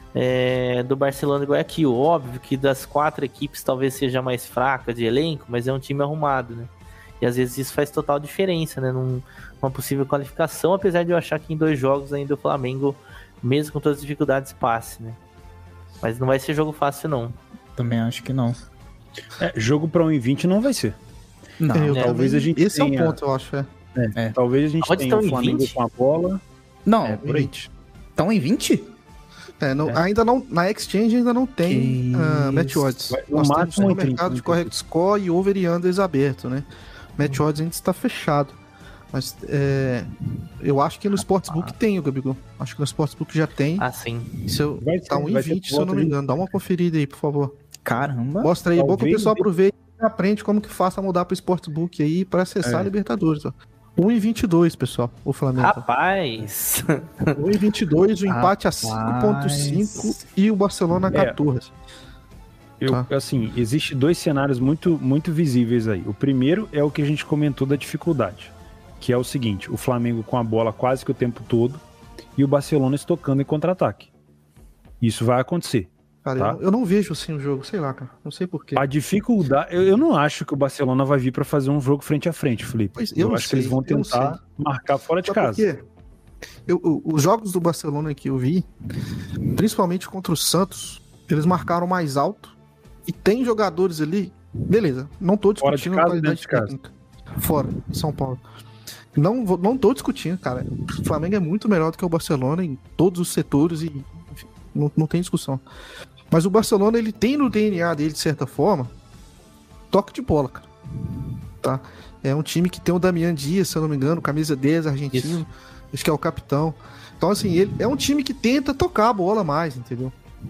é, do Barcelona de Guayaquil. Óbvio que das quatro equipes talvez seja mais fraca de elenco, mas é um time arrumado, né? E às vezes isso faz total diferença, né? Num, numa possível qualificação, apesar de eu achar que em dois jogos ainda o Flamengo, mesmo com todas as dificuldades, passe, né? Mas não vai ser jogo fácil, não. Também acho que não. É, jogo para um e vinte não vai ser. Não, Eu é, talvez a gente Esse é tenha- o ponto, eu acho. É. É. Talvez a gente Pode tenha estar o em Flamengo vinte? com a bola. não É, por aí. vinte. estão em vinte? É, não- É. Ainda não, na Exchange ainda não tem Que uh, match isso. odds. Vai- no Nós temos máximo no oitenta, mercado de né? correct score e over e unders aberto, né? Match odds ainda está fechado. Mas é, eu acho que no Sportsbook tem o Gabigol. Acho que no Sportsbook já tem. Ah, sim. Se eu, Vai tá ser- um e vai ser vinte, se eu não por me volta de- engano. Dá uma conferida aí, por favor. Caramba. Mostra aí, é bom que o Talvez pessoal de- aproveite e aprende como que faça mudar pro Sportsbook aí para acessar É. a Libertadores. Ó. um e vinte e dois, pessoal, o Flamengo. Rapaz! um e vinte e dois, o empate a cinco ponto cinco e o Barcelona a É. quatorze. Eu, Tá. assim, existe dois cenários muito, muito visíveis aí. O primeiro é o que a gente comentou da dificuldade, que é o seguinte: o Flamengo com a bola quase que o tempo todo e o Barcelona estocando em contra-ataque. Isso vai acontecer. Cara, Tá. eu, eu não vejo assim o jogo, sei lá, cara. Não sei porquê. A dificuldade, eu, eu não acho que o Barcelona vai vir para fazer um jogo frente a frente, Felipe. Pois, eu eu não acho que sei, eles vão eu não tentar sei. marcar fora de Sabe por casa. quê? Eu, o- os jogos do Barcelona que eu vi, principalmente contra o Santos, eles marcaram mais alto e tem jogadores ali, beleza, não tô Fora de discutindo casa, a qualidade dentro de casa? técnica. Fora, em São Paulo. Não, vou- não tô discutindo, cara. O Flamengo é muito melhor do que o Barcelona em todos os setores e enfim, não, não tem discussão. Mas o Barcelona, ele tem no D N A dele, de certa forma, toque de bola, cara. Tá? É um time que tem o Damian Dias, se eu não me engano, camisa dez, argentino. Isso. Acho que é o capitão. Então, assim, ele é um time que tenta tocar a bola mais, entendeu?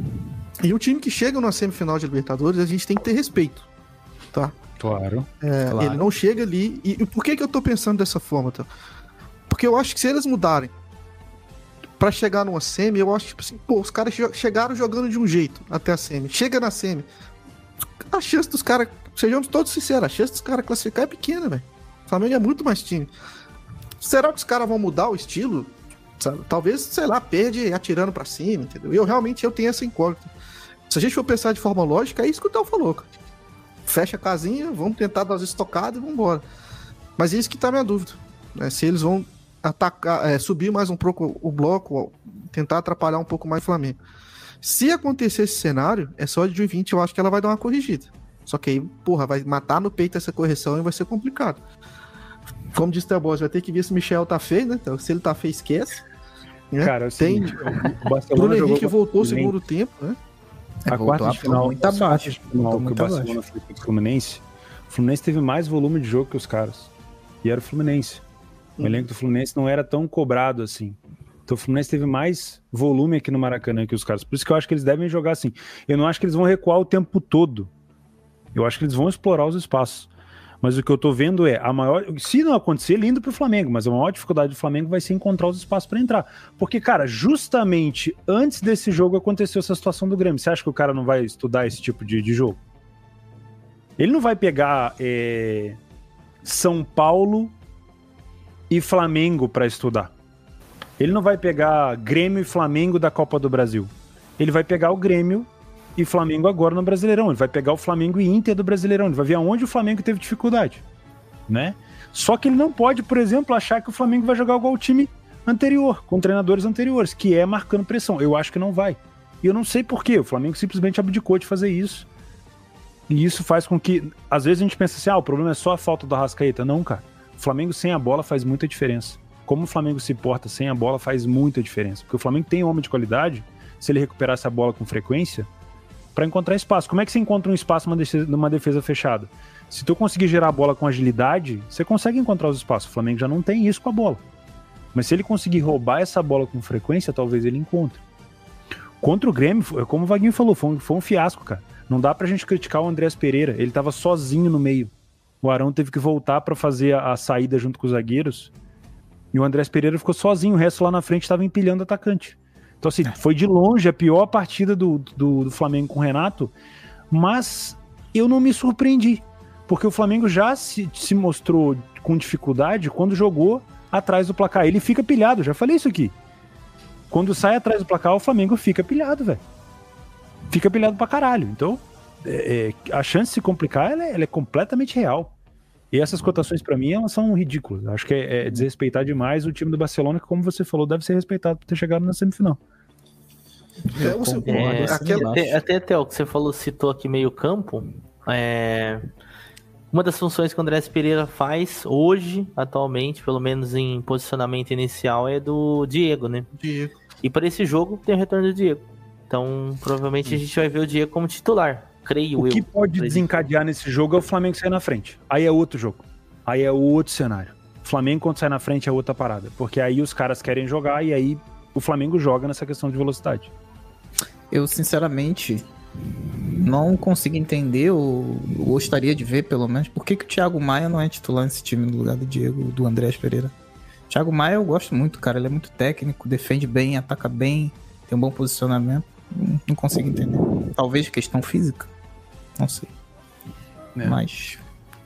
E um time que chega numa semifinal de Libertadores, a gente tem que ter respeito, tá? Claro. É, claro. Ele não chega ali... E, e por que que eu tô pensando dessa forma, tá? Porque eu acho que se eles mudarem pra chegar numa semi, eu acho que, tipo assim, pô, os caras chegaram jogando de um jeito até a semi. Chega na semi. A chance dos caras... Sejamos todos sinceros, a chance dos caras classificar é pequena, velho. O Flamengo é muito mais time. Será que os caras vão mudar o estilo? Sabe? Talvez, sei lá, perde atirando pra cima, entendeu? E eu realmente eu tenho essa incógnita. Se a gente for pensar de forma lógica, é isso que o Theo falou, cara. Fecha a casinha, vamos tentar dar as estocadas e vamos embora. Mas é isso que tá a minha dúvida. Né? Se eles vão atacar, é, subir mais um pouco o bloco, tentar atrapalhar um pouco mais o Flamengo. Se acontecer esse cenário, é só de dois mil e vinte, eu acho que ela vai dar uma corrigida. Só que aí, porra, vai matar no peito essa correção e vai ser complicado. Como disse o Theo Borges, vai ter que ver se o Michel tá feio, né? Então, se ele tá feio, esquece. Né? Cara, é o Tem... seguinte, o Barcelona Bruno Henrique voltou no bem. segundo tempo, né? A É, quarta de final, muito abaixo. de final que o Barcelona foi contra o Fluminense, o Fluminense teve mais volume de jogo que os caras. E era o Fluminense. O Hum. elenco do Fluminense não era tão cobrado assim. Então o Fluminense teve mais volume aqui no Maracanã que os caras. Por isso que eu acho que eles devem jogar assim. Eu não acho que eles vão recuar o tempo todo. Eu acho que eles vão explorar os espaços. Mas o que eu tô vendo é, a maior... Se não acontecer, lindo pro Flamengo, mas a maior dificuldade do Flamengo vai ser encontrar os espaços para entrar. Porque, cara, justamente antes desse jogo aconteceu essa situação do Grêmio. Você acha que o cara não vai estudar esse tipo de, de jogo? Ele não vai pegar é, São Paulo e Flamengo para estudar. Ele não vai pegar Grêmio e Flamengo da Copa do Brasil. Ele vai pegar o Grêmio e Flamengo agora no Brasileirão. Ele vai pegar o Flamengo e Inter do Brasileirão. Ele vai ver aonde o Flamengo teve dificuldade, né? Só que ele não pode, por exemplo, achar que o Flamengo vai jogar igual o time anterior, com treinadores anteriores, que é marcando pressão. Eu acho que não vai. E eu não sei por quê. O Flamengo simplesmente abdicou de fazer isso. E isso faz com que, às vezes a gente pensa assim, ah, o problema é só a falta do Arrascaeta. Não, cara. O Flamengo sem a bola faz muita diferença. Como o Flamengo se porta sem a bola faz muita diferença. Porque o Flamengo tem homem de qualidade, se ele recuperasse a bola com frequência, para encontrar espaço. Como é que você encontra um espaço numa defesa, numa defesa fechada? Se tu conseguir gerar a bola com agilidade, você consegue encontrar os espaços. O Flamengo já não tem isso com a bola. Mas se ele conseguir roubar essa bola com frequência, talvez ele encontre. Contra o Grêmio, como o Vaguinho falou, foi um, foi um fiasco, cara. Não dá pra gente criticar o Andrés Pereira. Ele tava sozinho no meio. O Arão teve que voltar para fazer a, a saída junto com os zagueiros. E o Andrés Pereira ficou sozinho. O resto lá na frente estava empilhando atacante. Então, assim, foi de longe a pior partida do, do, do Flamengo com o Renato, mas eu não me surpreendi, porque o Flamengo já se, se mostrou com dificuldade quando jogou atrás do placar. Ele fica pilhado, já falei isso aqui. Quando sai atrás do placar, o Flamengo fica pilhado, velho. Fica pilhado pra caralho. Então, é, é, a chance de se complicar, ela é, ela é completamente real. E essas cotações, pra mim, elas são ridículas. Acho que é, é desrespeitar demais o time do Barcelona, que, como você falou, deve ser respeitado por ter chegado na semifinal. É, você, É, aquela... até, até, até o que você falou, citou aqui meio campo, é... uma das funções que o Andrés Pereira faz hoje, atualmente, pelo menos em posicionamento inicial, é do Diego, né? Diego. E para esse jogo tem o retorno do Diego. Então, provavelmente a gente vai ver o Diego como titular. Creio o eu. que pode desencadear nesse jogo é o Flamengo sair na frente. Aí é outro jogo. Aí é outro cenário. O Flamengo, quando sai na frente, é outra parada. Porque aí os caras querem jogar e aí o Flamengo joga nessa questão de velocidade. Eu, sinceramente, não consigo entender, ou gostaria de ver, pelo menos, por que, que o Thiago Maia não é titular nesse time no lugar do Diego, do Andrés Pereira. O Thiago Maia eu gosto muito, cara. Ele é muito técnico, defende bem, ataca bem, tem um bom posicionamento. Não, não consigo entender. Talvez questão física. Não sei. É. Mas...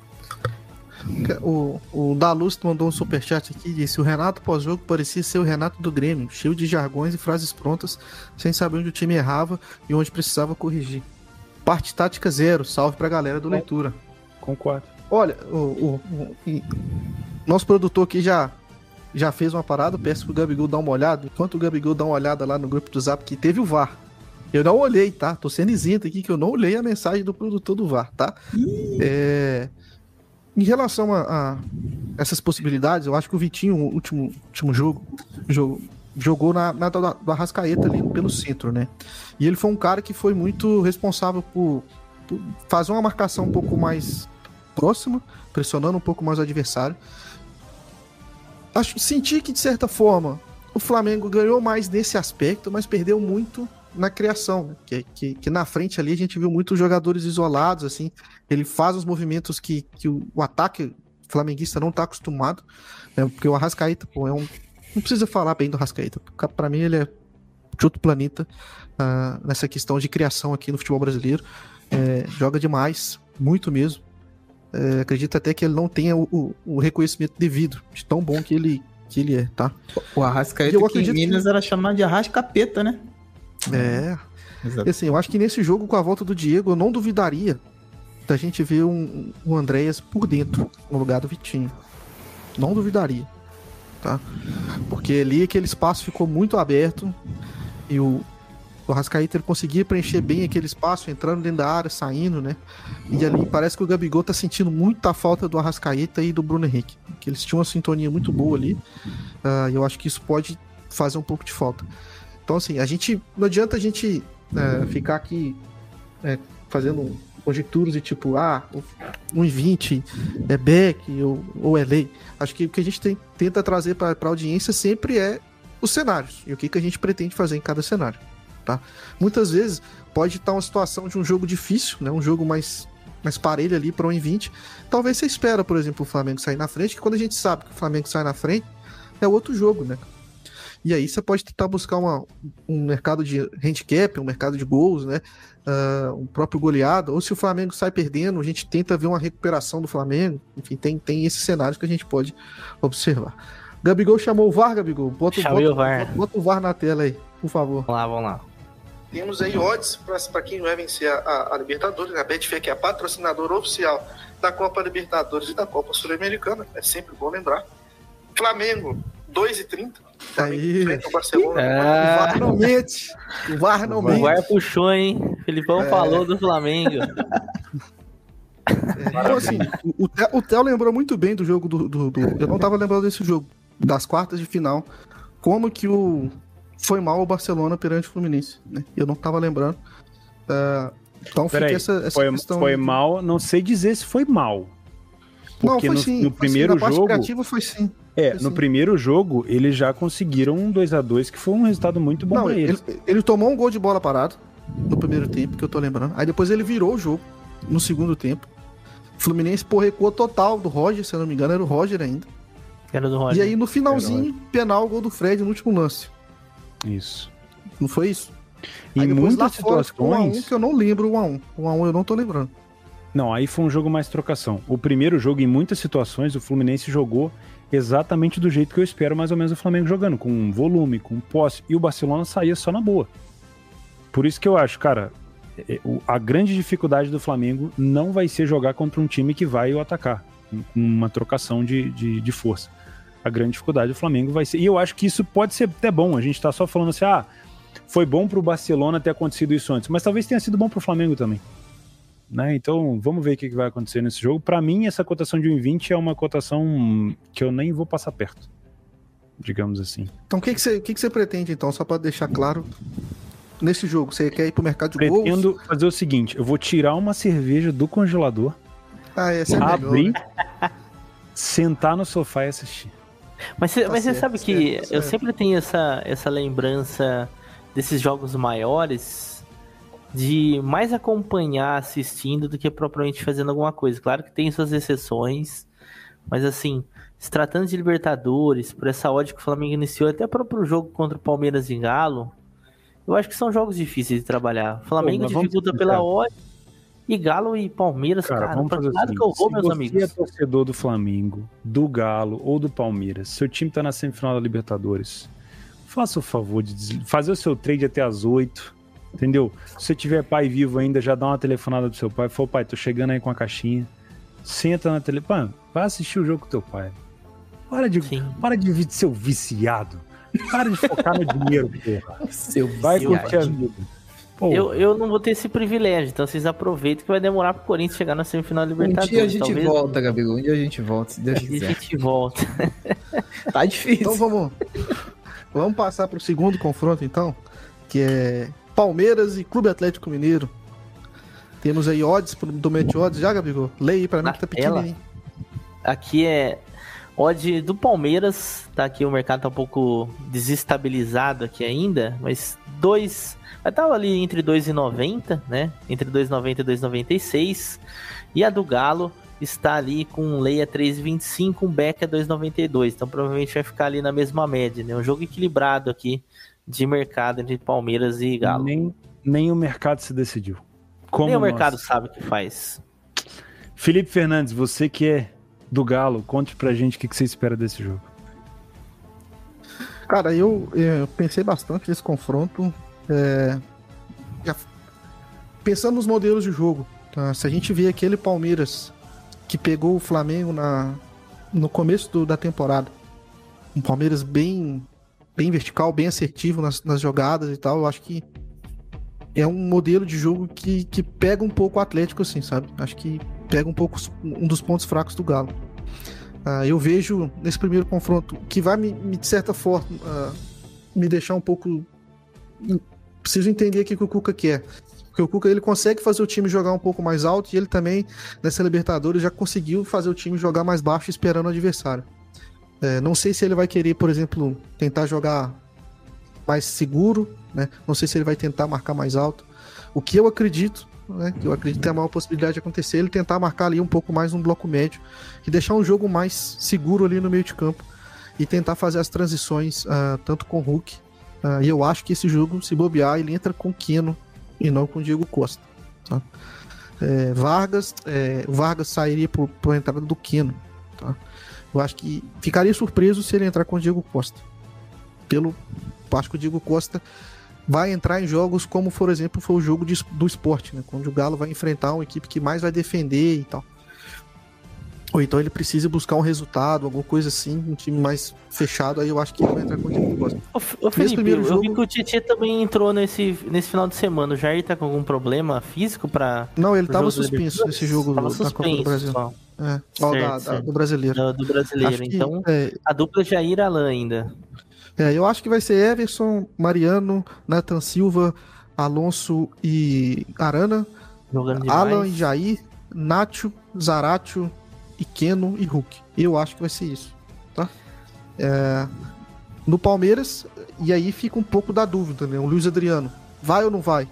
O, o Daluz mandou um superchat aqui e disse: o Renato pós-jogo parecia ser o Renato do Grêmio, cheio de jargões e frases prontas, sem saber onde o time errava e onde precisava corrigir. Parte tática zero, salve pra galera do Leitura. Concordo. Olha, o, o, o, o nosso produtor aqui já, já fez uma parada, peço pro Gabigol dar uma olhada. Enquanto o Gabigol dá uma olhada lá no grupo do Zap, que teve o V A R. Eu não olhei, tá? Tô sendo isento aqui que eu não olhei a mensagem do produtor do V A R, tá? É... Em relação a, a essas possibilidades, eu acho que o Vitinho, no último, último jogo, jogo, jogou na, na do Arrascaeta ali pelo centro, né? E ele foi um cara que foi muito responsável por, por fazer uma marcação um pouco mais próxima, pressionando um pouco mais o adversário. Acho, senti que, de certa forma, o Flamengo ganhou mais nesse aspecto, mas perdeu muito na criação, né? que, que, que na frente ali a gente viu muitos jogadores isolados, assim, ele faz os movimentos que, que o, o ataque flamenguista não está acostumado, né? Porque o Arrascaeta, pô, é um... Não precisa falar bem do Arrascaeta, para mim ele é de outro planeta uh, nessa questão de criação aqui no futebol brasileiro, é, joga demais, muito mesmo. É, acredito até que ele não tenha o, o, o reconhecimento devido, de tão bom que ele, que ele é, tá? O Arrascaeta aqui em Minas que... era chamado de Arrascapeta, né? É, Exato. E assim, eu acho que nesse jogo, com a volta do Diego, eu não duvidaria da gente ver um, um Andréas por dentro, no lugar do Vitinho. Não duvidaria, tá? Porque ali aquele espaço ficou muito aberto e o, o Arrascaeta ele conseguia preencher bem aquele espaço, entrando dentro da área, saindo, né? E ali parece que o Gabigol tá sentindo muita falta do Arrascaeta e do Bruno Henrique, que eles tinham uma sintonia muito boa ali, uh, e eu acho que isso pode fazer um pouco de falta. Então, assim, a gente, não adianta a gente é, ficar aqui é, fazendo conjecturas e tipo, ah, um e vinte é Beck ou, ou é lei. Acho que o que a gente tem, tenta trazer para a audiência sempre é os cenários e o que, que a gente pretende fazer em cada cenário, tá? Muitas vezes pode estar uma situação de um jogo difícil, né, um jogo mais, mais parelho ali para um e vinte. Talvez você espera, por exemplo, o Flamengo sair na frente, que quando a gente sabe que o Flamengo sai na frente, é outro jogo, né? E aí você pode tentar buscar uma, um mercado de handicap, um mercado de gols, né? Uh, um próprio goleado. Ou se o Flamengo sai perdendo, a gente tenta ver uma recuperação do Flamengo. Enfim, tem, tem esses cenários que a gente pode observar. Gabigol chamou o V A R, Gabigol. Bota, bota, o, VAR. Bota, bota o V A R na tela aí, por favor. Vamos lá, vamos lá. Temos aí odds para quem vai vencer a, a, a Libertadores. A Betfair, que é a patrocinadora oficial da Copa Libertadores e da Copa Sul-Americana. É sempre bom lembrar. Flamengo, dois e trinta. Aí. O Barcelona. É... O V A R não mente. O V A R não mente. O V A R puxou, hein? Felipão é... falou do Flamengo. É, então, assim, o, o Theo lembrou muito bem do jogo do, do, do... Eu não tava lembrando desse jogo. Das quartas de final. Como que o... foi mal o Barcelona perante o Fluminense. Né? Eu não tava lembrando. Uh, então fica aí, essa, essa foi, questão. Foi mal, não sei dizer se foi mal. Porque não, foi no, sim. no primeiro foi sim. Na jogo. parte criativa foi sim. É, foi no sim. primeiro jogo, eles já conseguiram um dois a dois, que foi um resultado muito bom não, pra ele, eles. Ele, ele tomou um gol de bola parado no primeiro tempo, que eu tô lembrando. Aí depois ele virou o jogo no segundo tempo. O Fluminense, pô, recuou total do Roger, se eu não me engano, era o Roger ainda. Era do Roger. E aí no finalzinho, penal o gol do Fred no último lance. Isso. Não foi isso? Em aí depois, muitas fora, situações... um a um, que eu não lembro o um a um. O um a um eu não tô lembrando. Não, aí foi um jogo mais trocação. O primeiro jogo, em muitas situações, o Fluminense jogou exatamente do jeito que eu espero mais ou menos o Flamengo jogando, com volume, com posse, e o Barcelona saía só na boa. Por isso que eu acho, cara, a grande dificuldade do Flamengo não vai ser jogar contra um time que vai o atacar, com uma trocação de, de, de força. A grande dificuldade do Flamengo vai ser... E eu acho que isso pode ser até bom, a gente tá só falando assim, ah, foi bom pro Barcelona ter acontecido isso antes, mas talvez tenha sido bom pro Flamengo também. Né? Então, vamos ver o que vai acontecer nesse jogo. Para mim, essa cotação de um e vinte é uma cotação que eu nem vou passar perto, digamos assim. Então, o que, que, você, que, que você pretende, então, só para deixar claro, nesse jogo? Você quer ir pro mercado de gols? Pretendo fazer o seguinte, eu vou tirar uma cerveja do congelador, ah, essa é abrir, melhor, né? sentar no sofá e assistir. Mas você tá mas sabe certo, que certo, eu certo. sempre tenho essa, essa lembrança desses jogos maiores... de mais acompanhar assistindo do que propriamente fazendo alguma coisa. Claro que tem suas exceções, mas assim, se tratando de Libertadores, por essa odd que o Flamengo iniciou, até para o jogo contra o Palmeiras e Galo, eu acho que são jogos difíceis de trabalhar. O Flamengo Pô, dificulta pela odd, e Galo e Palmeiras, cara, cara, vamos pra fazer que lado assim, que eu vou, se meus você amigos? é torcedor do Flamengo, do Galo ou do Palmeiras, seu time tá na semifinal da Libertadores, faça o favor de des... fazer o seu trade até as oito, entendeu? Se você tiver pai vivo ainda, já dá uma telefonada pro seu pai. Fala, pai, tô chegando aí com a caixinha. Senta na tele... Pô, vai assistir o jogo com teu pai. Para de, para de ser um viciado. Para de focar no dinheiro, porra. Seu vai viciado. curtir a vida. Eu, eu não vou ter esse privilégio, então vocês aproveitem que vai demorar pro Corinthians chegar na semifinal da Um Libertadores. dia a gente talvez... volta, Gabigol. Um dia a gente volta, se Deus E a quiser. gente volta. Tá difícil. Então vamos, vamos passar pro segundo confronto, então, que é Palmeiras e Clube Atlético Mineiro. Temos aí odds do Match Odds já, Gabigol? Leia aí pra mim Na que tá tela. pequenininho. Aqui é odd do Palmeiras, tá aqui, o mercado tá um pouco desestabilizado aqui ainda, mas dois, vai estar ali entre dois e noventa, né? Entre dois e noventa e dois e noventa e seis. E a do Galo está ali com um Leia três e vinte e cinco, um Beck a dois e noventa e dois. Então provavelmente vai ficar ali na mesma média, né? Um jogo equilibrado aqui de mercado entre Palmeiras e Galo. Nem, nem o mercado se decidiu. Como Nem o nós. mercado sabe o que faz. Felipe Fernandes, você que é do Galo, conte pra gente o que você espera desse jogo. Cara, eu, eu pensei bastante nesse confronto. É, já, pensando nos modelos de jogo, tá? Se a gente vê aquele Palmeiras que pegou o Flamengo na, no começo do, da temporada, um Palmeiras bem, bem vertical, bem assertivo nas, nas jogadas e tal, eu acho que é um modelo de jogo que, que pega um pouco o Atlético, assim, sabe? Acho que pega um pouco um dos pontos fracos do Galo. Uh, eu vejo nesse primeiro confronto que vai me, me de certa forma, uh, me deixar um pouco... Preciso entender o que o Cuca quer. Porque o Cuca, ele consegue fazer o time jogar um pouco mais alto e ele também, nessa Libertadores, já conseguiu fazer o time jogar mais baixo esperando o adversário. É, não sei se ele vai querer, por exemplo, tentar jogar mais seguro, né? Não sei se ele vai tentar marcar mais alto. O que eu acredito, né? Que eu acredito que tem a maior possibilidade de acontecer, ele tentar marcar ali um pouco mais um bloco médio e deixar um jogo mais seguro ali no meio de campo e tentar fazer as transições uh, tanto com o Hulk. Uh, e eu acho que esse jogo, se bobear, ele entra com o Keno e não com o Diego Costa. Tá? É, Vargas, é, o Vargas sairia por, por entrada do Keno. Tá? Eu acho que ficaria surpreso se ele entrar com o Diego Costa. Pelo, eu acho que o Diego Costa vai entrar em jogos como, por exemplo, foi o jogo de, do Sport, né? Quando o Galo vai enfrentar uma equipe que mais vai defender e tal. Ou então ele precisa buscar um resultado, alguma coisa assim, um time mais fechado, aí eu acho que ele vai entrar com o Diego Costa. Ô, ô Felipe, eu jogo... vi que o Tietchan também entrou nesse, nesse final de semana. O Jair tá com algum problema físico pra... Não, ele tava suspenso nesse jogo tava do, suspenso, da Copa do Brasil. Só. É, certo, ó, da, da, do brasileiro. Do, do brasileiro, que, então é, a dupla Jair e Alan ainda. É, eu acho que vai ser Everson, Mariano, Nathan Silva, Alonso e Arana, Jogando demais. Alan e Jair, Nacho, Zaratio e Keno e Hulk. Eu acho que vai ser isso, tá? É, no Palmeiras, e aí fica um pouco da dúvida, né? O Luiz Adriano, vai ou não vai?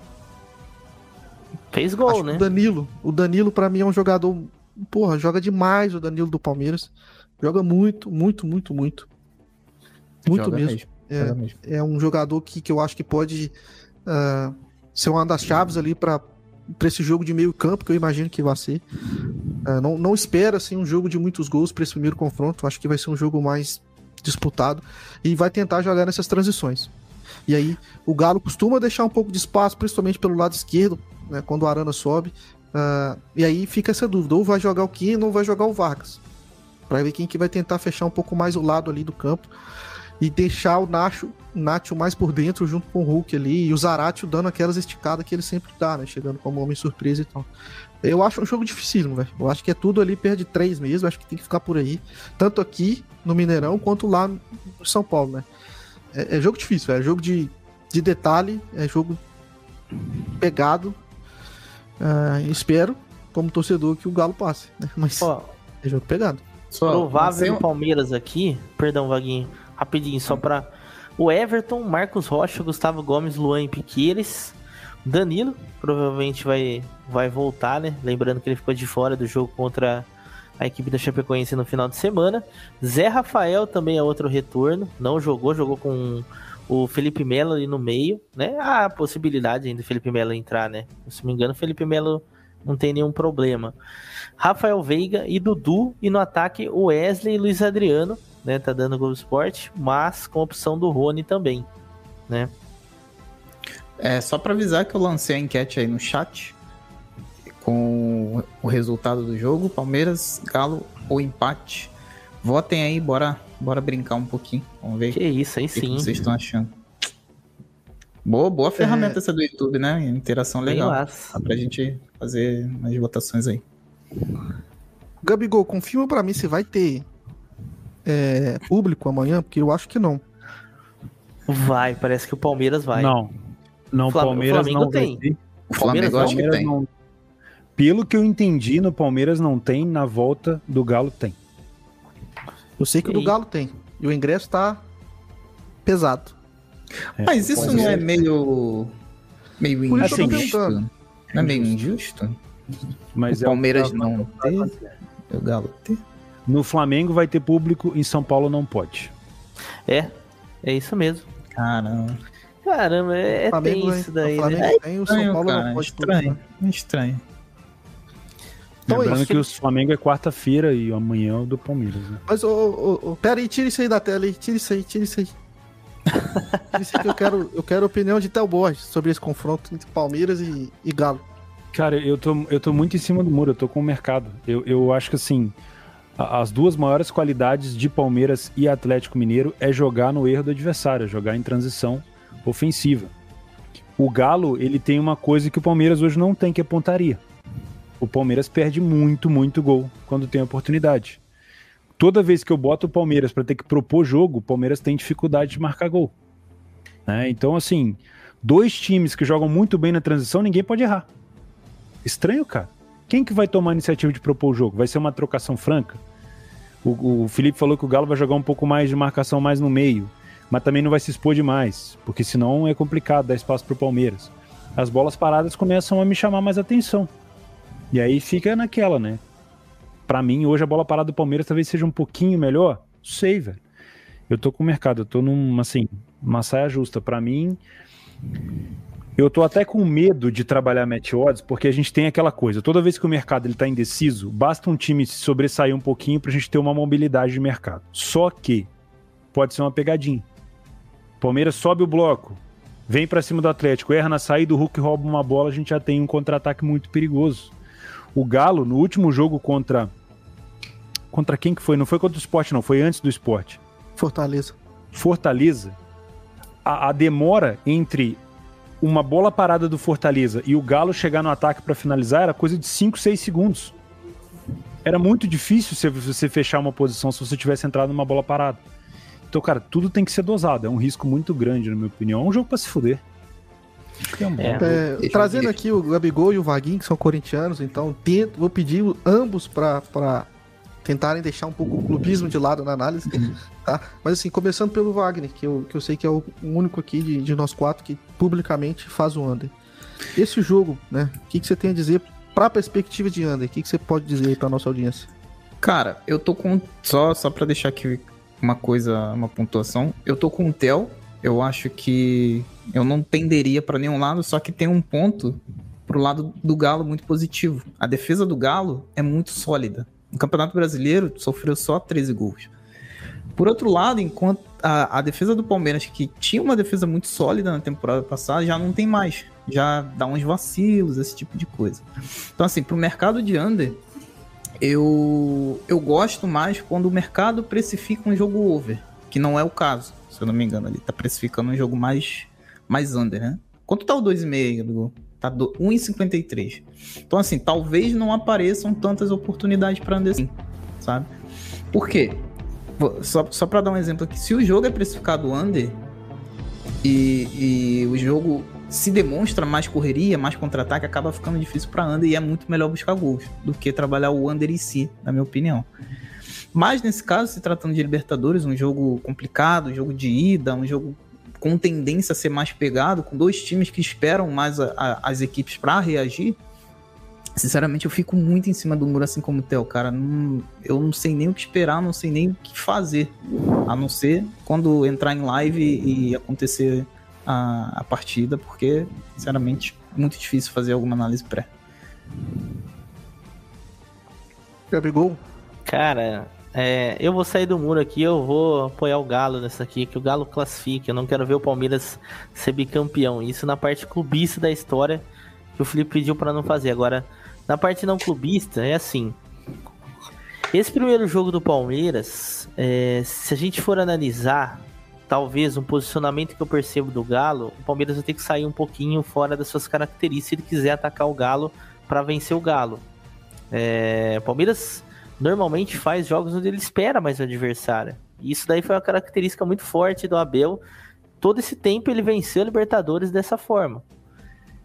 Fez gol, acho né? O Danilo, o Danilo pra mim é um jogador, porra, joga demais o Danilo do Palmeiras. Joga muito, muito, muito, muito. Muito Joga mesmo. mesmo. É, Joga mesmo. é um jogador que, que eu acho que pode uh, ser uma das chaves ali para esse jogo de meio campo, que eu imagino que vai ser. Uh, não, não espero assim, um jogo de muitos gols para esse primeiro confronto. Acho que vai ser um jogo mais disputado e vai tentar jogar nessas transições. E aí o Galo costuma deixar um pouco de espaço, principalmente pelo lado esquerdo, né, quando o Arana sobe. Uh, e aí fica essa dúvida, ou vai jogar o Kino ou vai jogar o Vargas. Para ver quem que vai tentar fechar um pouco mais o lado ali do campo e deixar o Nacho, Nacho mais por dentro junto com o Hulk ali e o Zaratio dando aquelas esticadas que ele sempre dá, né? Chegando como homem surpresa e tal. Eu acho um jogo dificílimo, velho. Eu acho que é tudo ali perto de três mesmo. Acho que tem que ficar por aí. Tanto aqui no Mineirão quanto lá no São Paulo, né? É, é jogo difícil, é jogo de, de detalhe, é jogo pegado. Uh, espero, como torcedor, que o Galo passe, né? Mas Ó, é jogo pegado. Só, provável um... do Palmeiras aqui, perdão, Vaguinho, rapidinho, só pra o Everton, Marcos Rocha, Gustavo Gomes, Luan e Piqueires, Danilo, provavelmente vai, vai voltar, né? Lembrando que ele ficou de fora do jogo contra a equipe da Chapecoense no final de semana. Zé Rafael também é outro retorno, não jogou, jogou com o Felipe Melo ali no meio, né? Há a possibilidade ainda do Felipe Melo entrar, né? Se não me engano, o Felipe Melo não tem nenhum problema. Rafael Veiga e Dudu, e no ataque o Wesley e Luiz Adriano, né? Tá dando Globo Esporte, mas com a opção do Rony também, né? É, só pra avisar que eu lancei a enquete aí no chat com o resultado do jogo, Palmeiras, Galo ou empate. Votem aí, bora, bora brincar um pouquinho. Vamos ver Que isso, aí o que, que sim. vocês estão achando. Boa, boa ferramenta é... essa do YouTube, né? Interação legal. Dá pra gente fazer umas votações aí. Gabigol, confirma pra mim se vai ter é, público amanhã, porque eu acho que não. Vai, parece que o Palmeiras vai. Não, não, o Flam- Palmeiras Flamengo não tem. vai ter. O Flamengo Palmeiras acho que Palmeiras tem. não, Pelo que eu entendi, no Palmeiras não tem, na volta do Galo tem. Eu sei que o do E- Galo tem. E o ingresso tá pesado. É, Mas isso pode não ser. é meio. meio Por isso eu tô injusto? perguntando. Não é meio injusto? Mas o é Palmeiras que- não ter, o Galo ter. No Flamengo vai ter público, em São Paulo não pode. É, é isso mesmo. Caramba. Caramba, é, é Flamengo, tem hein? isso daí, o Flamengo né? tem, o São Estranho, Paulo cara, não pode. estranho. É estranho. Então é Lembrando isso. que o Flamengo é quarta-feira e amanhã é o do Palmeiras, né? Mas, ô, ô, ô, pera aí, tira isso aí da tela aí. Tira isso aí, tira isso aí. Tira isso aí que eu quero, eu quero a opinião de Theo Borges sobre esse confronto entre Palmeiras e, e Galo. Cara, eu tô, eu tô muito em cima do muro, eu tô com o mercado. Eu, eu acho que, assim, a- as duas maiores qualidades de Palmeiras e Atlético Mineiro é jogar no erro do adversário, é jogar em transição ofensiva. O Galo, ele tem uma coisa que o Palmeiras hoje não tem, que é pontaria. O Palmeiras perde muito, muito gol quando tem oportunidade. Toda vez que eu boto o Palmeiras para ter que propor jogo, o Palmeiras tem dificuldade de marcar gol. Né? Então, assim, dois times que jogam muito bem na transição, ninguém pode errar. Estranho, cara. Quem que vai tomar a iniciativa de propor o jogo? Vai ser uma trocação franca? O, o Felipe falou que o Galo vai jogar um pouco mais de marcação mais no meio, mas também não vai se expor demais, porque senão é complicado dar espaço pro Palmeiras. As bolas paradas começam a me chamar mais atenção. E aí fica naquela, né? Pra mim, hoje a bola parada do Palmeiras talvez seja um pouquinho melhor. Não sei, velho. Eu tô com o mercado, eu tô numa, assim, uma saia justa. Pra mim, eu tô até com medo de trabalhar match odds, porque a gente tem aquela coisa. Toda vez que o mercado ele tá indeciso, basta um time se sobressair um pouquinho pra gente ter uma mobilidade de mercado. Só que pode ser uma pegadinha. Palmeiras sobe o bloco, vem pra cima do Atlético, erra na saída, o Hulk rouba uma bola, a gente já tem um contra-ataque muito perigoso. O Galo, no último jogo contra... Contra quem que foi? Não foi contra o Sport, não. Foi antes do Sport. Fortaleza. Fortaleza. A, a demora entre uma bola parada do Fortaleza e o Galo chegar no ataque para finalizar era coisa de cinco, seis segundos. Era muito difícil você, você fechar uma posição se você tivesse entrado numa bola parada. Então, cara, tudo tem que ser dosado. É um risco muito grande, na minha opinião. É um jogo para se fuder. Acho que é um bom. É. É, Deixa trazendo eu ver. aqui o Gabigol e o Vaguinho, que são corintianos, então tento, vou pedir ambos pra, pra tentarem deixar um pouco o clubismo de lado na análise, tá? Mas assim, começando pelo Wagner, que eu, que eu sei que é o único aqui de, de nós quatro que publicamente faz o under. Esse jogo, né? O que, que você tem a dizer pra perspectiva de under? O que, que você pode dizer aí pra nossa audiência? Cara, eu tô com. Só, só pra deixar aqui uma coisa, uma pontuação. Eu tô com o Theo. Eu acho que eu não tenderia pra nenhum lado, só que tem um ponto pro lado do Galo muito positivo. A defesa do Galo é muito sólida. No Campeonato Brasileiro, sofreu só treze gols. Por outro lado, enquanto a, a defesa do Palmeiras, que tinha uma defesa muito sólida na temporada passada, já não tem mais. Já dá uns vacilos, esse tipo de coisa. Então, assim, pro mercado de under, eu, eu gosto mais quando o mercado precifica um jogo over, que não é o caso, se eu não me engano. Ele tá precificando um jogo mais, mais under, né? Quanto tá o dois vírgula cinco aí, Gabigol? Tá do um vírgula cinquenta e três. Então, assim, talvez não apareçam tantas oportunidades para under assim, sabe? Por quê? Vou- Só, só para dar um exemplo aqui, se o jogo é precificado under e, e o jogo se demonstra mais correria, mais contra-ataque, acaba ficando difícil para under e é muito melhor buscar gols do que trabalhar o under em si, na minha opinião. Mas nesse caso, se tratando de Libertadores, um jogo complicado, um jogo de ida, um jogo com tendência a ser mais pegado, com dois times que esperam mais a- a- as equipes para reagir, sinceramente eu fico muito em cima do muro, assim como o Theo, cara. Não- eu não sei nem o que esperar, não sei nem o que fazer, a não ser quando entrar em live e acontecer a, a partida, porque, sinceramente, muito difícil fazer alguma análise pré. Gabigol? Cara, é, eu vou sair do muro aqui, eu vou apoiar o Galo nessa aqui, que o Galo classifique. Eu não quero ver o Palmeiras ser bicampeão. Isso na parte clubista da história, que o Felipe pediu pra não fazer. Agora, na parte não clubista, é assim. Esse primeiro jogo do Palmeiras, é, se a gente for analisar, talvez um posicionamento que eu percebo do Galo, o Palmeiras vai ter que sair um pouquinho fora das suas características se ele quiser atacar o Galo pra vencer o Galo. É, o Palmeiras normalmente faz jogos onde ele espera mais o adversário. E isso daí foi uma característica muito forte do Abel. Todo esse tempo ele venceu a Libertadores dessa forma.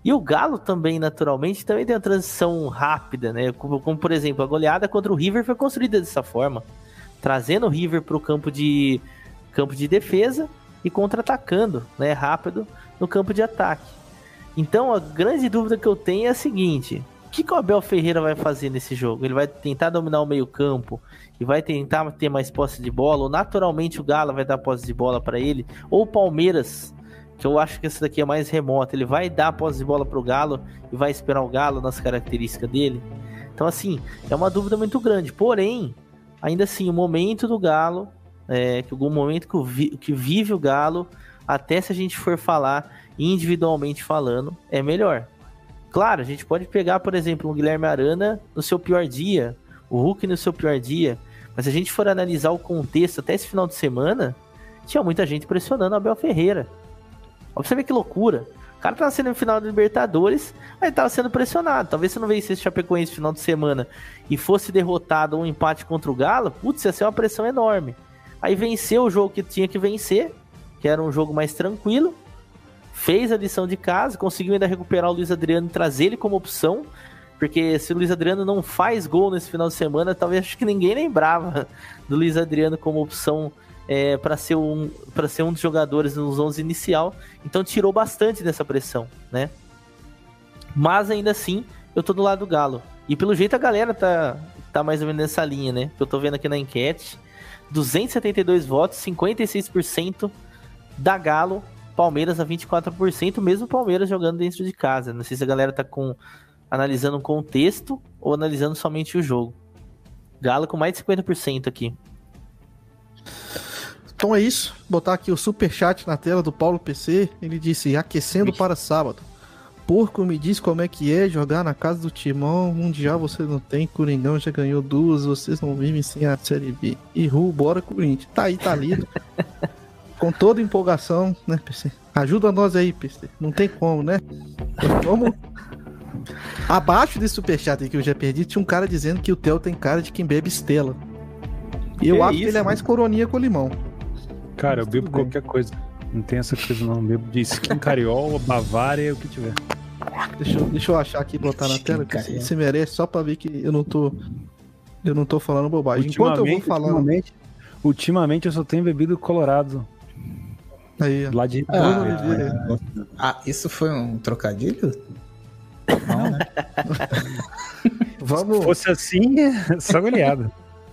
E o Galo também, naturalmente, também tem uma transição rápida, né? Como, como, por exemplo, a goleada contra o River foi construída dessa forma. Trazendo o River para o campo de, campo de defesa e contra-atacando, né? Rápido no campo de ataque. Então, a grande dúvida que eu tenho é a seguinte: o que, que o Abel Ferreira vai fazer nesse jogo? Ele vai tentar dominar o meio campo e vai tentar ter mais posse de bola? Ou naturalmente o Galo vai dar posse de bola para ele? Ou o Palmeiras, que eu acho que esse daqui é mais remoto, ele vai dar a posse de bola pro Galo e vai esperar o Galo nas características dele? Então, assim, é uma dúvida muito grande. Porém, ainda assim, o momento do Galo, é, que o momento que, o vi, que vive o Galo, até se a gente for falar individualmente falando, é melhor. Claro, a gente pode pegar, por exemplo, o Guilherme Arana no seu pior dia, o Hulk no seu pior dia, mas se a gente for analisar o contexto até esse final de semana, tinha muita gente pressionando o Abel Ferreira. Ó, pra você ver que loucura. O cara tava sendo no final da Libertadores, aí tava sendo pressionado. Talvez se não vencesse o Chapecoense no final de semana e fosse derrotado ou um empate contra o Galo, putz, ia ser uma pressão enorme. Aí venceu o jogo que tinha que vencer, que era um jogo mais tranquilo, fez a lição de casa, conseguiu ainda recuperar o Luiz Adriano e trazer ele como opção, porque se o Luiz Adriano não faz gol nesse final de semana, talvez acho que ninguém lembrava do Luiz Adriano como opção É, para ser, um, para ser um dos jogadores nos onze inicial. Então tirou bastante dessa pressão, né? Mas ainda assim, eu tô do lado do Galo. E pelo jeito a galera tá, tá mais ou menos nessa linha, né? Que eu tô vendo aqui na enquete. duzentos e setenta e dois votos, cinquenta e seis por cento da Galo, Palmeiras a vinte e quatro por cento, mesmo Palmeiras jogando dentro de casa. Não sei se a galera tá com, analisando o contexto ou analisando somente o jogo. Galo com mais de cinquenta por cento aqui. Então é isso, botar aqui o superchat na tela do Paulo P C. Ele disse: aquecendo Ixi. para sábado. Porco, me diz como é que é jogar na casa do Timão. Mundial você não tem, Coringão já ganhou duas, vocês não vivem sem a Série B. E Ru, bora Corinthians. Tá aí, tá lido. Com toda empolgação, né, P C? Ajuda nós aí, P C. Não tem como, né? Vamos. Abaixo desse superchat aí que eu já perdi, tinha um cara dizendo que o Theo tem cara de quem bebe Stella. E eu que acho isso, que ele é mais coroninha com limão. Cara, eu bebo qualquer coisa. Não tem essa coisa não. Eu bebo de skin cariola, Bavária, o que tiver. Deixa eu, deixa eu achar aqui e botar na tela, que você merece, só pra ver que eu não tô. Eu não tô falando bobagem. Enquanto eu vou falando. Ultimamente, ultimamente eu só tenho bebido Colorado. Aí, lá de. Ah, ah, ah, isso foi um trocadilho? Não, né? Vamos... Se fosse assim, só goleada.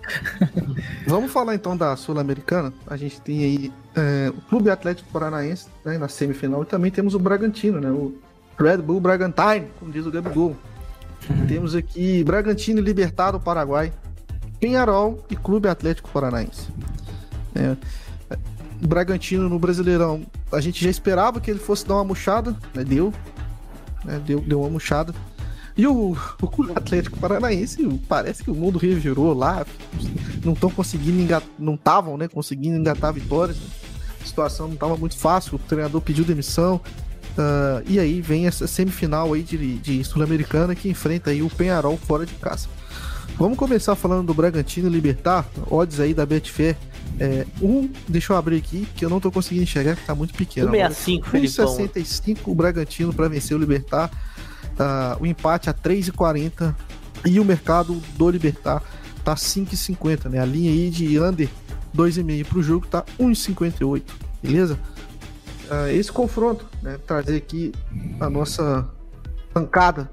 Vamos falar então da Sul-Americana. A gente tem aí é, o Clube Atlético Paranaense, né, na semifinal, e também temos o Bragantino, né, o Red Bull Bragantine, como diz o Gabigol. Uhum. Temos aqui Bragantino e Libertad do Paraguai, Peñarol e Clube Atlético Paranaense. É, o Bragantino no Brasileirão, a gente já esperava que ele fosse dar uma murchada, né, deu, né, deu, deu uma murchada. E o, o Clube Atlético Paranaense, parece que o mundo revirou lá, não estão conseguindo engatar, não estavam, né, conseguindo engatar vitórias, a situação não estava muito fácil, o treinador pediu demissão, uh, e aí vem essa semifinal aí de, de Sul-Americana que enfrenta aí o Peñarol fora de casa. Vamos começar falando do Bragantino e Libertad, odds aí da Betfair, é, um, deixa eu abrir aqui, que eu não tô conseguindo enxergar, que tá muito pequeno. um sessenta e cinco, Felipão. um sessenta e cinco o Bragantino para vencer o Libertad. Uh, o empate a três e quarenta e o mercado do Libertad tá cinco e cinquenta, né? A linha aí de under dois e meio pro jogo tá um e cinquenta e oito, beleza? Uh, esse confronto, né? Trazer aqui a nossa bancada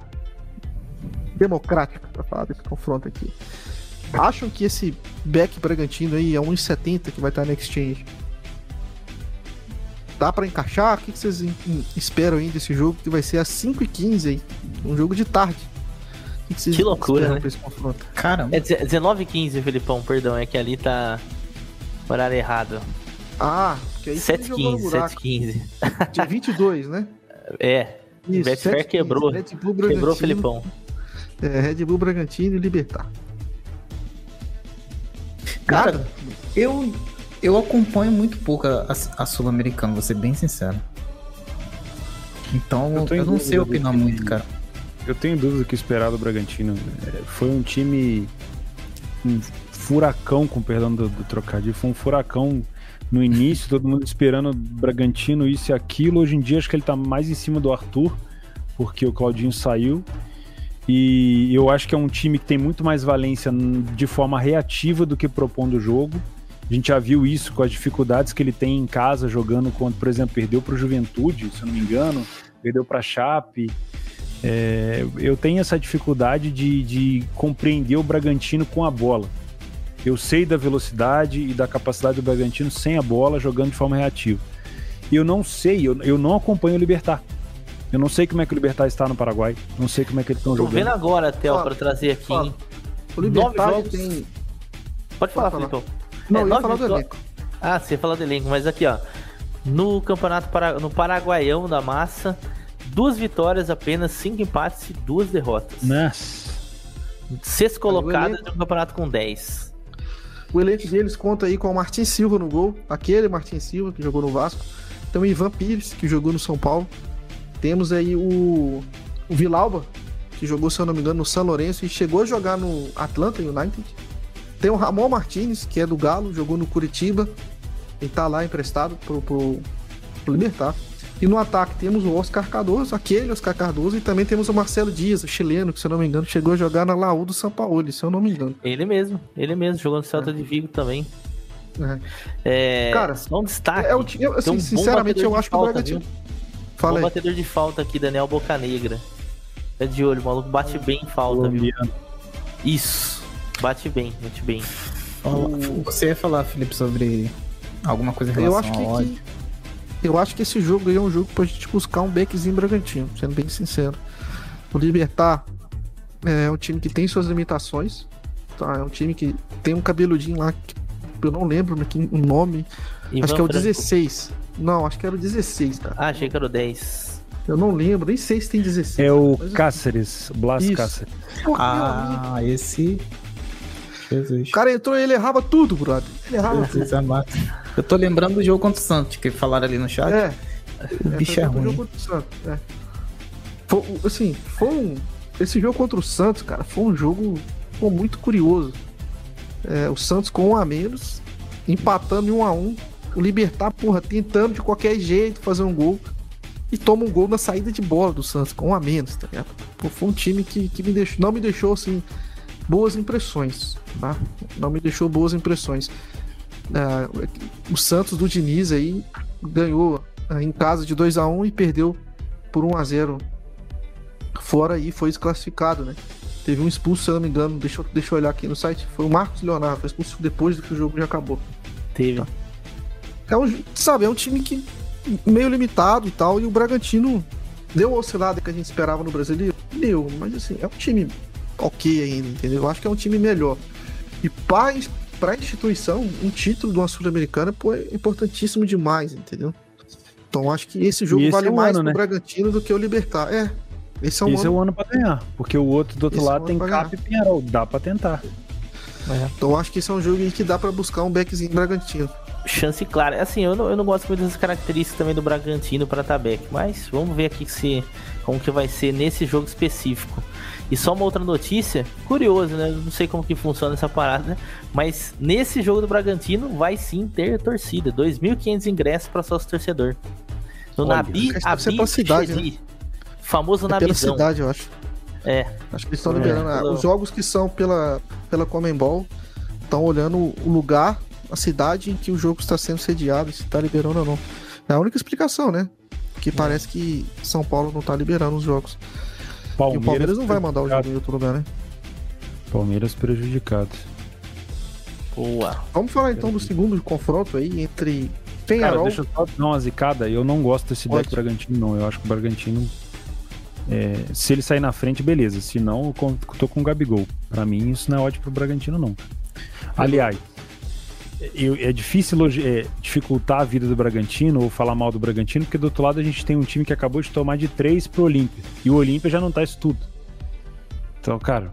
democrática para falar desse confronto aqui. Acham que esse back Bragantino aí é um e setenta que vai estar na Exchange? Dá pra encaixar? O que vocês esperam aí desse jogo que vai ser às cinco e quinze aí? Um jogo de tarde. O que, que loucura, né? Pra esse confronto? Caramba. É dezenove e quinze, Felipão, perdão. É que ali tá horário errado. Ah, porque aí sete e quinze, sete e quinze. Dia vinte e dois, né? É. Isso, Betfair quebrou. Red Bull Bragantino, quebrou o Felipão. É, Red Bull Bragantino e Libertad. Cara, Nada? eu... Eu acompanho muito pouco a, a, a Sul-Americana, vou ser bem sincero. Então eu, eu não sei opinar que, muito, cara. Eu tenho dúvida do que esperar do Bragantino. É, foi um time, um furacão, com perdão do, do trocadilho, foi um furacão no início, todo mundo esperando o Bragantino, isso e aquilo. Hoje em dia acho que ele tá mais em cima do Arthur. porque o Claudinho saiu. E eu acho que é um time que tem muito mais valência de forma reativa do que propondo o jogo. A gente já viu isso com as dificuldades que ele tem em casa jogando contra, por exemplo, perdeu para o Juventude, se eu não me engano, perdeu para a Chape. É, eu tenho essa dificuldade de, de compreender o Bragantino com a bola. Eu sei da velocidade e da capacidade do Bragantino sem a bola, jogando de forma reativa. E eu não sei, eu, eu não acompanho o Libertad. Eu não sei como é que o Libertad está no Paraguai. Não sei como é que eles estão Tô jogando. vendo agora, Theo, para trazer aqui. Fala. O Libertad jogos... tem... Pode falar, Pode falar. Felipão. Não, É, eu ia nove falar do vitó- elenco. Ah, você ia falar do elenco, mas aqui, ó. No campeonato, para... no Paraguaião da Massa, duas vitórias apenas, cinco empates e duas derrotas. Nossa. Sexto colocado elenco- de um campeonato com dez. O elenco deles conta aí com o Martin Silva no gol, aquele Martin Silva que jogou no Vasco. Tem o Ivan Pires, que jogou no São Paulo. Temos aí o, o Vilauba, que jogou, se eu não me engano, no São Lourenço e chegou a jogar no Atlanta United. Tem o Ramon Martínez, que é do Galo, jogou no Curitiba e tá lá emprestado pro, pro, pro Libertad. E no ataque temos o Oscar Cardoso, aquele Oscar Cardoso, e também temos o Marcelo Dias, o chileno, que se eu não me engano, chegou a jogar na Laú do São Paulo, se eu não me engano. Ele mesmo, ele mesmo, jogou no Celta de Vigo também. É. É, Cara, só um destaque. É, o time- eu, Tem assim, um bom sinceramente, batedor eu de acho que o falta, Bragantino. viu? Fala Bom aí. batedor de falta aqui, Daniel Bocanegra. É de olho, o maluco bate bem em falta, viu? Colombiano. Isso, bate bem, bate bem. Fala- Você ia falar, Felipe, sobre alguma coisa em Eu relação acho que, ao ódio? que- eu acho que esse jogo aí é um jogo pra gente buscar um backzinho Bragantino, sendo bem sincero. O Libertad é um time que tem suas limitações, tá? É um time que tem um cabeludinho lá que eu não lembro o nome. Ivan acho que é o Franco. dezesseis. Não, acho que era o dezesseis, cara. Ah, achei que era o dez. Eu não lembro, nem sei se tem dezesseis. É o Mas- Cáceres, Blas Isso. Cáceres. Pô, meu amigo, Ah, esse... Jesus. o cara entrou e ele errava tudo, brother. Ele errava tudo. Jesus amado. Eu tô lembrando do jogo contra o Santos, que falaram ali no chat. É. O bicho é foi o ruim. jogo contra o Santos, é. Foi, assim, foi um... Esse jogo contra o Santos, cara, foi um jogo pô, muito curioso. É, o Santos com um a menos, empatando em um a um. O Libertad, porra, tentando de qualquer jeito fazer um gol. E toma um gol na saída de bola do Santos, com um a menos, tá ligado? Pô, foi um time que, que me deixou, não me deixou, assim, boas impressões, tá? Não me deixou boas impressões. É, o Santos do Diniz aí ganhou é, em casa de dois a um e perdeu por um a zero fora aí, foi desclassificado, né? Teve um expulso, se eu não me engano, deixa, eu- deixa eu olhar aqui no site, foi o Marcos Leonardo, foi expulso depois do que o jogo já acabou. Teve. É um, sabe, é um time que meio limitado e tal, e o Bragantino deu a oscilada que a gente esperava no Brasileiro? Deu, mas assim, é um time ok ainda, entendeu? Eu acho que é um time melhor. E para a instituição, um título de uma Sul-Americana, pô, é importantíssimo demais, entendeu? Então acho que esse jogo E esse vale é o mais ano, pro né? Bragantino do que o Libertad. É, esse é um Esse é ano. o ano pra ganhar, porque o outro do outro Esse é o lado ano tem pra Cap e Penharol, dá pra tentar. Então acho que esse é um jogo aí que dá pra buscar um backzinho Bragantino. Chance clara. Assim, eu não, eu não gosto muito dessas características também do Bragantino para Tabec, mas vamos ver aqui se, como que vai ser nesse jogo específico. E só uma outra notícia, curioso, né? Não sei como que funciona essa parada, né? Mas nesse jogo do Bragantino vai sim ter torcida, dois mil e quinhentos ingressos para sócio torcedor. No Olha, Nabi acho que deve ser Abi pela cidade, Chedi, famoso É pela Nabizão. cidade, eu acho. É, Acho que eles estão É, liberando. ah, pelo- Os jogos que são pela, pela Comembol estão olhando o lugar, a cidade em que o jogo está sendo sediado, se está liberando ou não. É a única explicação, né? Que parece que São Paulo não está liberando os jogos. E o Palmeiras não vai mandar o jogo em outro lugar, né? Palmeiras prejudicado. boa. Vamos falar então do segundo confronto aí entre Cara, Penharol. deixa eu só dar uma zicada. Eu não gosto desse Pode. deck Bragantino, não. Eu acho que o Bragantino, é, se ele sair na frente, beleza. Se não, eu con- tô com o Gabigol. Pra mim, isso não é ótimo pro Bragantino, não. Aliás, eu- é difícil elogi- é, dificultar a vida do Bragantino ou falar mal do Bragantino, porque do outro lado a gente tem um time que acabou de tomar de três pro Olímpia. E o Olímpia já não tá isso tudo. Então, cara.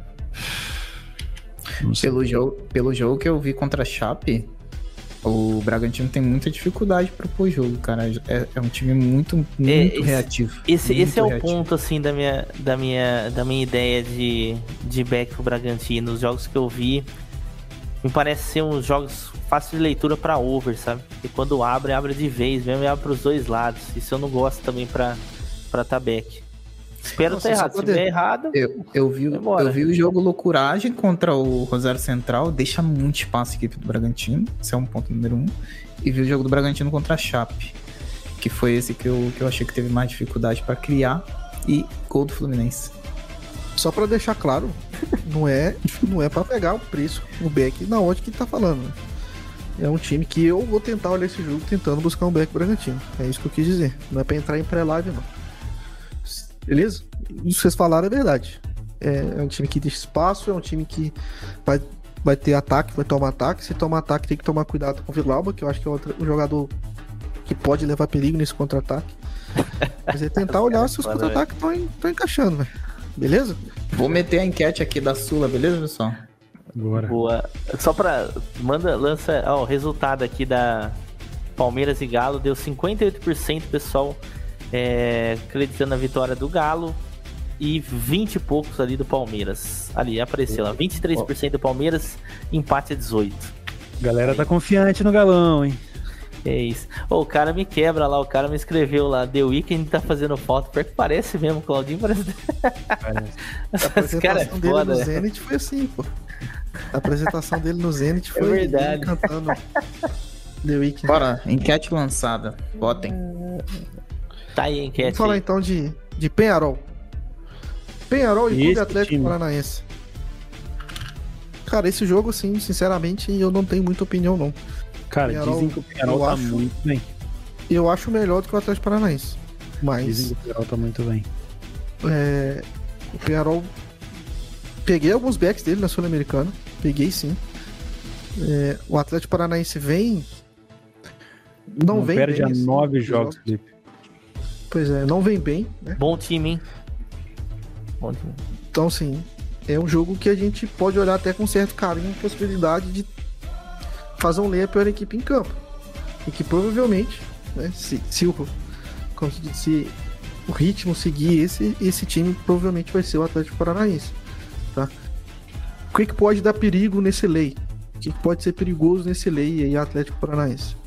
Não sei. Pelo jogo, pelo jogo que eu vi contra a Chape, o Bragantino tem muita dificuldade para propor jogo, cara. É, é um time muito, muito esse- reativo. Esse, muito esse é o reativo. ponto, assim, da minha, da minha, da minha ideia de, de back pro Bragantino. Os jogos que eu vi, me parece ser uns jogos fáceis de leitura pra over, sabe? E quando abre, abre de vez mesmo e abre pros dois lados. Isso eu não gosto também pra, pra Tabec. Espero Nossa, estar só errado. Se poder- estiver errado, Eu, eu, vi, Vai embora. eu vi o jogo Loucuragem contra o Rosário Central, deixa muito espaço a equipe do Bragantino, esse é um ponto número um. E vi o jogo do Bragantino contra a Chape, que foi esse que eu, que eu achei que teve mais dificuldade pra criar, e gol do Fluminense. Só pra deixar claro, não é, não é pra pegar o preço, o back na onde que tá falando. Né? É um time que eu vou tentar olhar esse jogo tentando buscar um back Bragantino. É isso que eu quis dizer. Não é pra entrar em pré-live, não. Beleza? Isso que vocês falaram é verdade. É, é um time que deixa espaço, é um time que vai, vai ter ataque, vai tomar ataque. Se tomar ataque, tem que tomar cuidado com o Vilauba, que eu acho que é outro, um jogador que pode levar perigo nesse contra-ataque. Mas é tentar olhar se os contra-ataques estão encaixando, velho. Beleza? Vou meter a enquete aqui da Sula, beleza, pessoal? Agora. boa. Só pra. Manda, lança. Ó, o resultado aqui da Palmeiras e Galo deu cinquenta e oito por cento, pessoal, é, acreditando na vitória do Galo. E vinte e poucos ali do Palmeiras. Ali, apareceu lá. vinte e três por cento do Palmeiras, empate a dezoito. Galera tá confiante no galão, hein? É isso. Ô, o cara me quebra lá, o cara me escreveu lá, The Weeknd tá fazendo foto. Pior que parece mesmo, o Claudinho parece. A Esse apresentação cara é dele foda. no Zenit foi assim, pô. A apresentação dele no Zenit foi verdade. ele cantando The Weeknd. Bora, enquete lançada. Votem. Tá aí a enquete. Vamos falar aí. então de, de Penharol. Penharol e Esse Clube Atlético time. Paranaense. Cara, esse jogo, assim, sinceramente, eu não tenho muita opinião, não. Cara, Penharol, dizem que o Penharol eu tá acho- muito bem. Eu acho melhor do que o Atlético Paranaense. Mas Dizem que o Penharol tá muito bem. é, o Penharol... Peguei alguns backs dele na Sul-Americana. Peguei, sim. É, o Atlético Paranaense vem... Não, Não vem perde bem, a assim, nove nos jogos, Felipe. Pois é, não vem bem, né? Bom time, hein? Bom time. Então, assim, é um jogo que a gente pode olhar até com certo carinho a possibilidade de fazer um lei a pior equipe em campo. E que provavelmente, né, se, se, o, como se, diz, se o ritmo seguir esse, esse time, provavelmente vai ser o Atlético Paranaense. Tá? O que, que pode dar perigo nesse lei? O que, que pode ser perigoso nesse lei aí, Atlético Paranaense?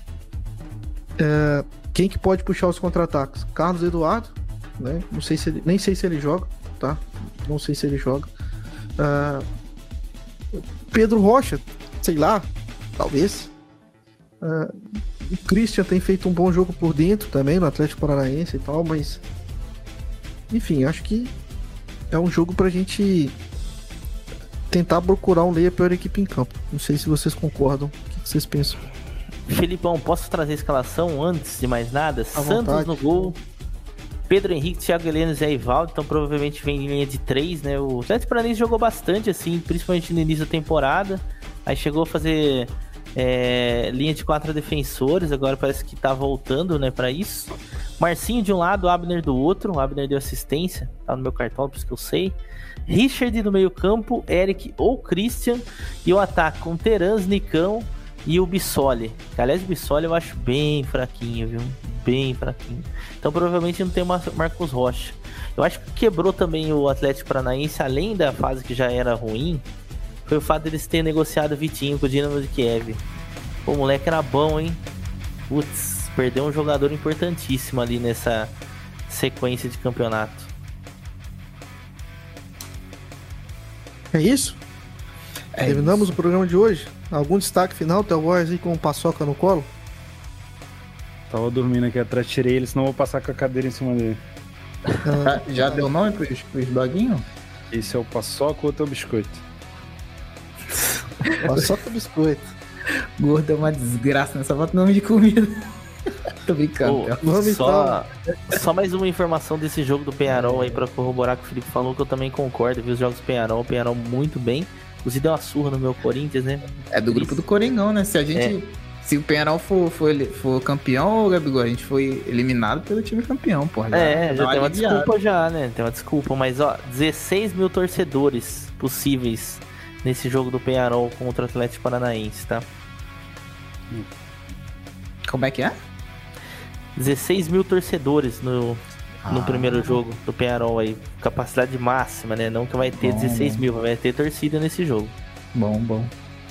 É, quem que pode puxar os contra-ataques? Carlos Eduardo, né? Não sei se ele, nem sei se ele joga, tá? Não sei se ele joga. Ah, Pedro Rocha, sei lá, talvez. Ah, o Christian tem feito um bom jogo por dentro também no Atlético Paranaense e tal, mas enfim, acho que é um jogo pra gente tentar procurar um lei a pior equipe em campo. Não sei se vocês concordam. O que que vocês pensam? Felipão, posso trazer a escalação antes de mais nada? Santos vontade. no gol. Pedro Henrique, Thiago Heleno e Zé Ivaldo, então provavelmente vem em linha de três, né? O Atlético Paranaense jogou bastante, assim, principalmente no início da temporada. Aí chegou a fazer é, linha de quatro defensores, agora parece que tá voltando, né, pra isso. Marcinho de um lado, Abner do outro. O Abner deu assistência, tá no meu cartão, por isso que eu sei. Richard no meio campo, Eric ou Christian. E o ataque com Terans, Nicão e o Bissoli. Que, aliás, o Bissoli eu acho bem fraquinho, viu? Bem fraquinho. Então provavelmente não tem o Mar- Marcos Rocha. Eu acho que quebrou também o Atlético Paranaense, além da fase que já era ruim, foi o fato deles terem negociado o Vitinho com o Dinamo de Kiev. Pô, o moleque era bom, hein? Putz, perdeu um jogador importantíssimo ali nessa sequência de campeonato. É isso? É Terminamos isso. o programa de hoje. Algum destaque final, Theo Borges aí com o paçoca no colo? Tava dormindo aqui atrás, tirei ele, senão eu vou passar com a cadeira em cima dele. Ah, Já, já deu nome pros, pros doguinhos? Esse é o paçoca, o outro é o biscoito. paçoca biscoito. Gordo é uma desgraça, nessa bota nome de comida. Tô brincando. Pô, Theo. Vamos só, só mais uma informação desse jogo do Penharol aí pra corroborar que o Felipe falou, que eu também concordo. Vi os jogos do Penharol, o Penharol muito bem. Inclusive deu uma surra no meu Corinthians, né? É do grupo do Coringão, né? Se a gente. Se o Penharol for, for, ele- for campeão, ô Gabigol, a gente foi eliminado pelo time campeão, porra. É, já dá tem uma aliviada. desculpa já, né? Tem uma desculpa, mas ó, dezesseis mil torcedores possíveis nesse jogo do Penharol contra o Atlético Paranaense, tá? Como é que é? dezesseis mil torcedores no, no Ah. primeiro jogo do Penharol aí. Capacidade máxima, né? Não que vai ter Bom, dezesseis bom. mil, vai ter torcida nesse jogo. Bom, bom.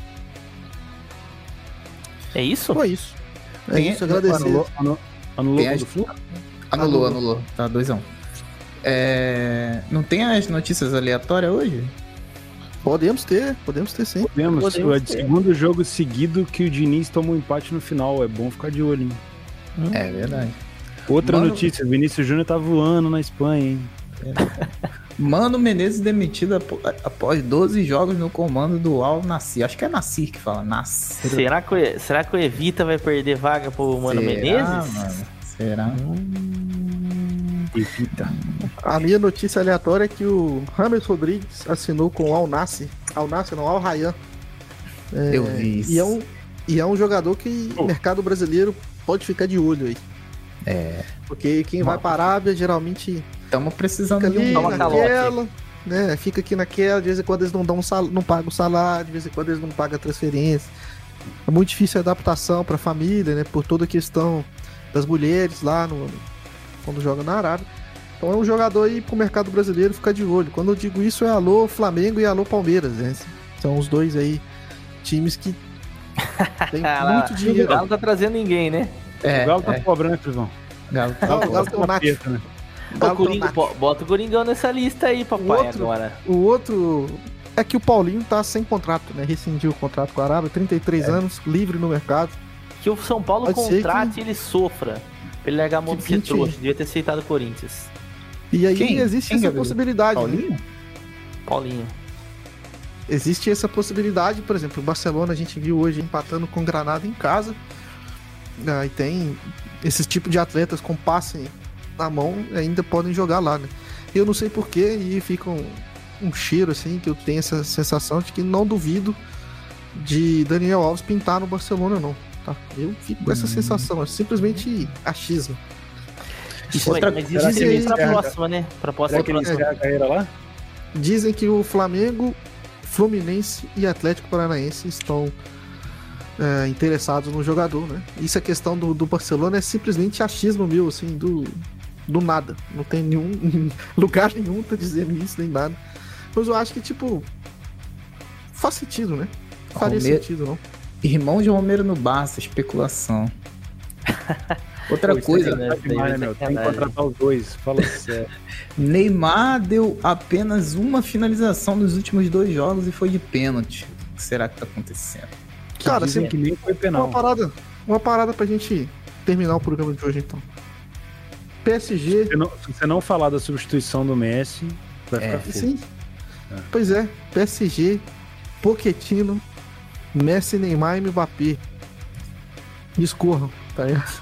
É isso? Foi isso. É Tem- isso, agradecer. Anulou, anulou, anulou Tem o a- gol do Flu? Anulou, Anulou. anulou. Tá, dois a um. É... Não tem as notícias aleatórias hoje? Podemos ter, podemos ter sim. Podemos. Podemos É o ter. segundo jogo seguido que o Diniz tomou um empate no final. É bom ficar de olho, hein? É verdade. Outra Mano- notícia, o Vinícius Júnior tá voando na Espanha, hein? Mano Menezes demitido apo- após doze jogos no comando do Al Nassr. Acho que é Nassr que fala. Nassr. Será que, o- será que o Evita vai perder vaga pro Mano Será, Menezes? mano? Será? Evita. A minha notícia aleatória é que o James Rodrigues assinou com o Al Nassr. Al Nassr não, Al Rayyan. É, Eu vi isso. E é um, e é um jogador que o mercado brasileiro pode ficar de olho aí. É. Porque quem vai para a Arábia geralmente Estamos precisando fica de ali um Toma nome. naquela, né? Fica aqui naquela, de vez em quando eles não dão um sal, não pagam o salário, de vez em quando eles não pagam a transferência. É muito difícil a adaptação para a família, né? Por toda a questão das mulheres lá no, quando joga na Arábia. Então é um jogador aí pro mercado brasileiro ficar de olho. Quando eu digo isso é alô Flamengo e alô Palmeiras, né? São os dois aí times que tem muito O dinheiro. Galo tá trazendo ninguém, né? É, o Galo tá é. cobrando, né, Cruzão? Galo. Não, o Galo tem o Nacho. Capeta, né? O Ô, Galo tem o Coringa, Nacho. bo- bota o Coringão nessa lista aí, papai, O outro- agora. O outro é que o Paulinho tá sem contrato, né? Rescindiu o contrato com a Arábia, trinta e três anos, livre no mercado. Que o São Paulo Pode ser contrate que- e ele sofra. Pra ele largar a mão Que de ser vinte trouxa. Devia ter aceitado o Corinthians. E aí Quem? existe Quem, essa Gabriel? possibilidade, né? Paulinho? Paulinho. Existe essa possibilidade, por exemplo, o Barcelona a gente viu hoje empatando com o Granada em casa. Aí tem esses tipos de atletas com passe na mão ainda podem jogar lá, né? Eu não sei porquê e fica um, um cheiro assim, que eu tenho essa sensação de que não duvido de Daniel Alves pintar no Barcelona não, tá? Eu fico com essa Hum. sensação, é simplesmente achismo. Isso, Outra- mas será isso que é ele pra encerra- próxima, né? Pra próxima. Será que ele próxima. encerra a carreira lá? Dizem que o Flamengo, Fluminense e Atlético Paranaense estão é, interessados no jogador, né? Isso é questão do, do Barcelona, é simplesmente achismo meu, assim, do, do nada. Não tem nenhum lugar nenhum tá dizendo isso, nem nada. Mas eu acho que, tipo, faz sentido, né? Faria Romero- sentido, não? Irmão de Romero no Barça, especulação. Outra Pô, isso coisa, é demais, né, meu? Tem que sacanagem. contratar os dois. Fala sério. Neymar deu apenas uma finalização nos últimos dois jogos e foi de pênalti. O que será que tá acontecendo? Cara, Dizem assim, que nem foi uma penal. parada, uma parada pra gente terminar o programa de hoje, então. P S G, Se não- se você não falar da substituição do Messi, vai É. ficar feio. sim. Pois é, P S G, Pochettino, Messi, Neymar e Mbappé. Discorram, tá ligado?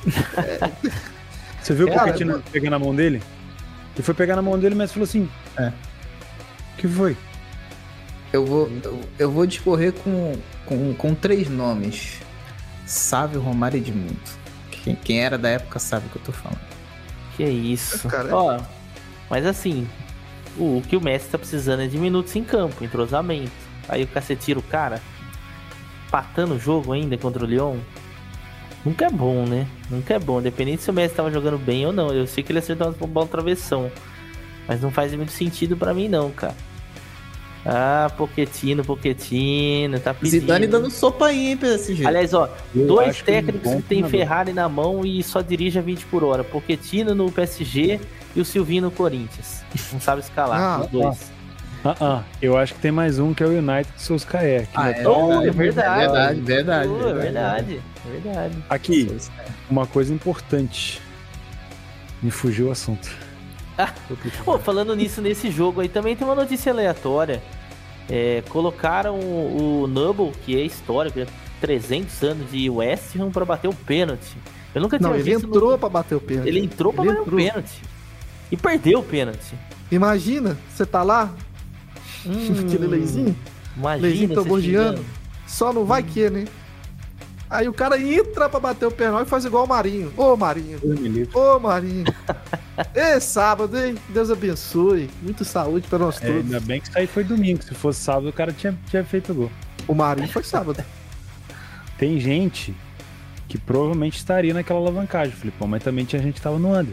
Você viu o Cara, Pochettino pegar na mão dele? Ele foi pegar na mão dele, mas falou assim: É. O que foi? Eu vou, eu, eu vou discorrer com, com, com três nomes: Sávio, Romário e Edmundo. Quem, quem era da época sabe o que eu tô falando. Que isso. Cara, Ó, mas assim, o, o que o Messi tá precisando é de minutos em campo, entrosamento. Aí o cacete tira o cara, patando o jogo ainda contra o Lyon. Nunca é bom, né? Nunca é bom. Independente se o Messi tava jogando bem ou não. Eu sei que ele acertou uma bola travessão. Mas não faz muito sentido pra mim, não, cara. Ah, Pochettino, Pochettino, tá pedindo. Zidane dando sopa aí, hein, P S G. Aliás, ó, Eu dois acho que um técnicos bom que tem treinador. Ferrari na mão e só dirige a vinte por hora. Pochettino no P S G e o Silvinho no Corinthians. Não sabe escalar, Ah, os dois. Ah, ah, eu acho que tem mais um que é o United de Solskjaer. que Ah, já é tá- Oh, é verdade. Verdade, verdade. Pô, é verdade, é verdade. Aqui, uma coisa importante. Me fugiu o assunto. Pô, falando nisso, nesse jogo aí também tem uma notícia aleatória. É, colocaram o, o Noble, que é histórico, é trezentos anos de West Ham, pra bater o pênalti. Eu nunca tinha não, ele visto. no- entrou pra bater o pênalti. Ele entrou pra Ele bater o entrou. pênalti. E perdeu o pênalti. Imagina, você tá lá, Hum, aquele leizinho, Imagina leizinho você tamborgiando, xingando. só não vai que, né? Aí o cara entra pra bater o pênalti e faz igual o Marinho. Ô, Marinho. Deus me livre. Ô, Marinho. Ê, sábado, hein? Deus abençoe. Muita saúde pra nós É, todos. ainda bem que isso aí foi domingo. Se fosse sábado, o cara tinha, tinha feito o gol. O Marinho foi sábado. Tem gente que provavelmente estaria naquela alavancagem, Filipão, mas também tinha gente que tava no under.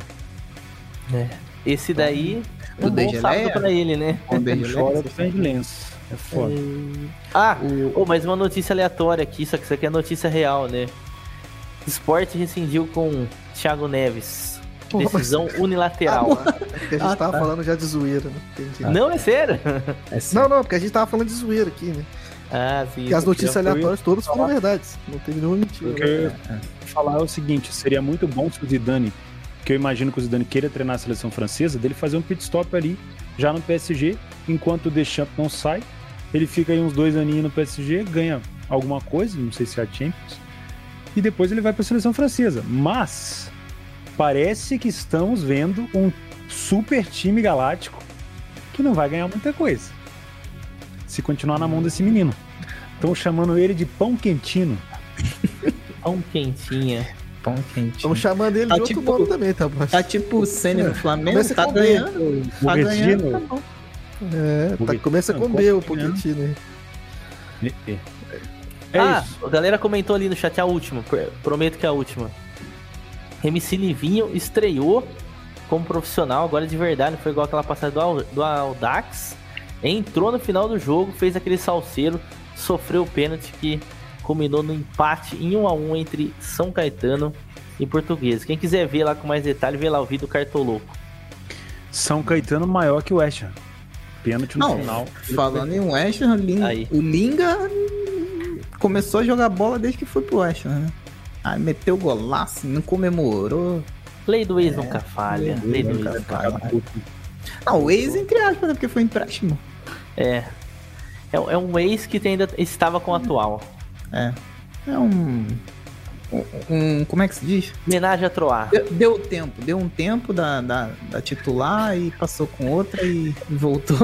Esse daí, O um bom Degeleia? sábado pra ele, né? Com Não beijo chora leve, do pé de lenço. É foda. Ah, oh, mas uma notícia aleatória aqui, só que isso aqui é notícia real, né? Sport rescindiu com Thiago Neves. Pô, Decisão unilateral. que a gente Ah, tava tá. falando já de zoeira, né? Entendi. Não, é sério? É sério. Não, não, porque a gente tava falando de zoeira aqui, né? Ah, sim. Porque as notícias eu ia aleatórias todas foram verdades. Não teve nenhuma mentira. O que eu ia falar é o seguinte, seria muito bom se o Zidane, que eu imagino que o Zidane queira treinar a seleção francesa, dele fazer um pit stop ali, já no P S G, enquanto o Deschamps não sai, ele fica aí uns dois aninhos no P S G, ganha alguma coisa, não sei se é a Champions, e depois ele vai para a seleção francesa. Mas parece que estamos vendo um super time galáctico que não vai ganhar muita coisa se continuar na mão desse menino. Estão chamando ele de pão quentino. Pão quentinha. Pão quente. Estamos chamando ele Tá de outro tipo- nome também, tá bom? Tá tipo o Senna no Flamengo, Começa tá com B. ganhando. O Tá ganhando, tá Regino, bom. É, tá, Foguetino, começa com não, B o Foguetino. Pochettino aí. é, é. É ah, isso. a galera comentou ali no chat a última. pr- Prometo que é a última. M C Livinho estreou como profissional, agora de verdade, não foi igual aquela passada do, Al- do Audax. Entrou no final do jogo, fez aquele salseiro, sofreu o pênalti que culminou no empate em um a um entre São Caetano e Portuguesa. Quem quiser ver lá com mais detalhe, vê lá o vídeo do Cartoloco. São Caetano maior que o West Ham. Pênalti no Não, final. falando em West Ham, Lin- Aí. o Linga hum, começou a jogar bola desde que foi pro West Ham, né? Aí meteu golaço, não comemorou. Lei do ex nunca falha. Lei do ex nunca nunca falha. falha. Não, o ex, entre aspas, né? Porque foi empréstimo. É. É, é um ex que ainda estava com o atual. É. É um. um- um- como é que se diz? Homenagem a Troar. Deu, deu tempo, deu um tempo da, da, da titular e passou com outra e voltou.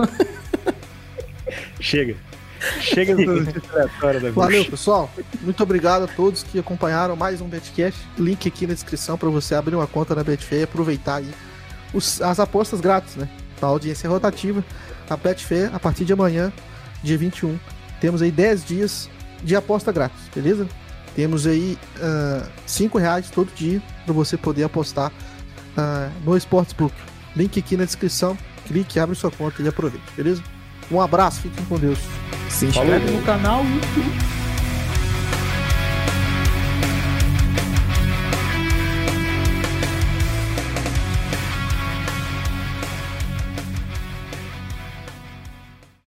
Chega. Chega do notícia aleatória da Valeu, vida. pessoal. Muito obrigado a todos que acompanharam mais um Betcast. Link aqui na descrição para você abrir uma conta na Betfair e aproveitar aí os- as apostas grátis, né? A audiência rotativa. A Betfair, a partir de amanhã, dia vinte e um, temos aí dez dias de aposta grátis, beleza? Temos aí ah, cinco reais todo dia para você poder apostar ah, no Sportsbook. Link aqui na descrição. Clique, abre sua conta e aproveite, beleza? Um abraço, fiquem com Deus. Se inscreve no canal e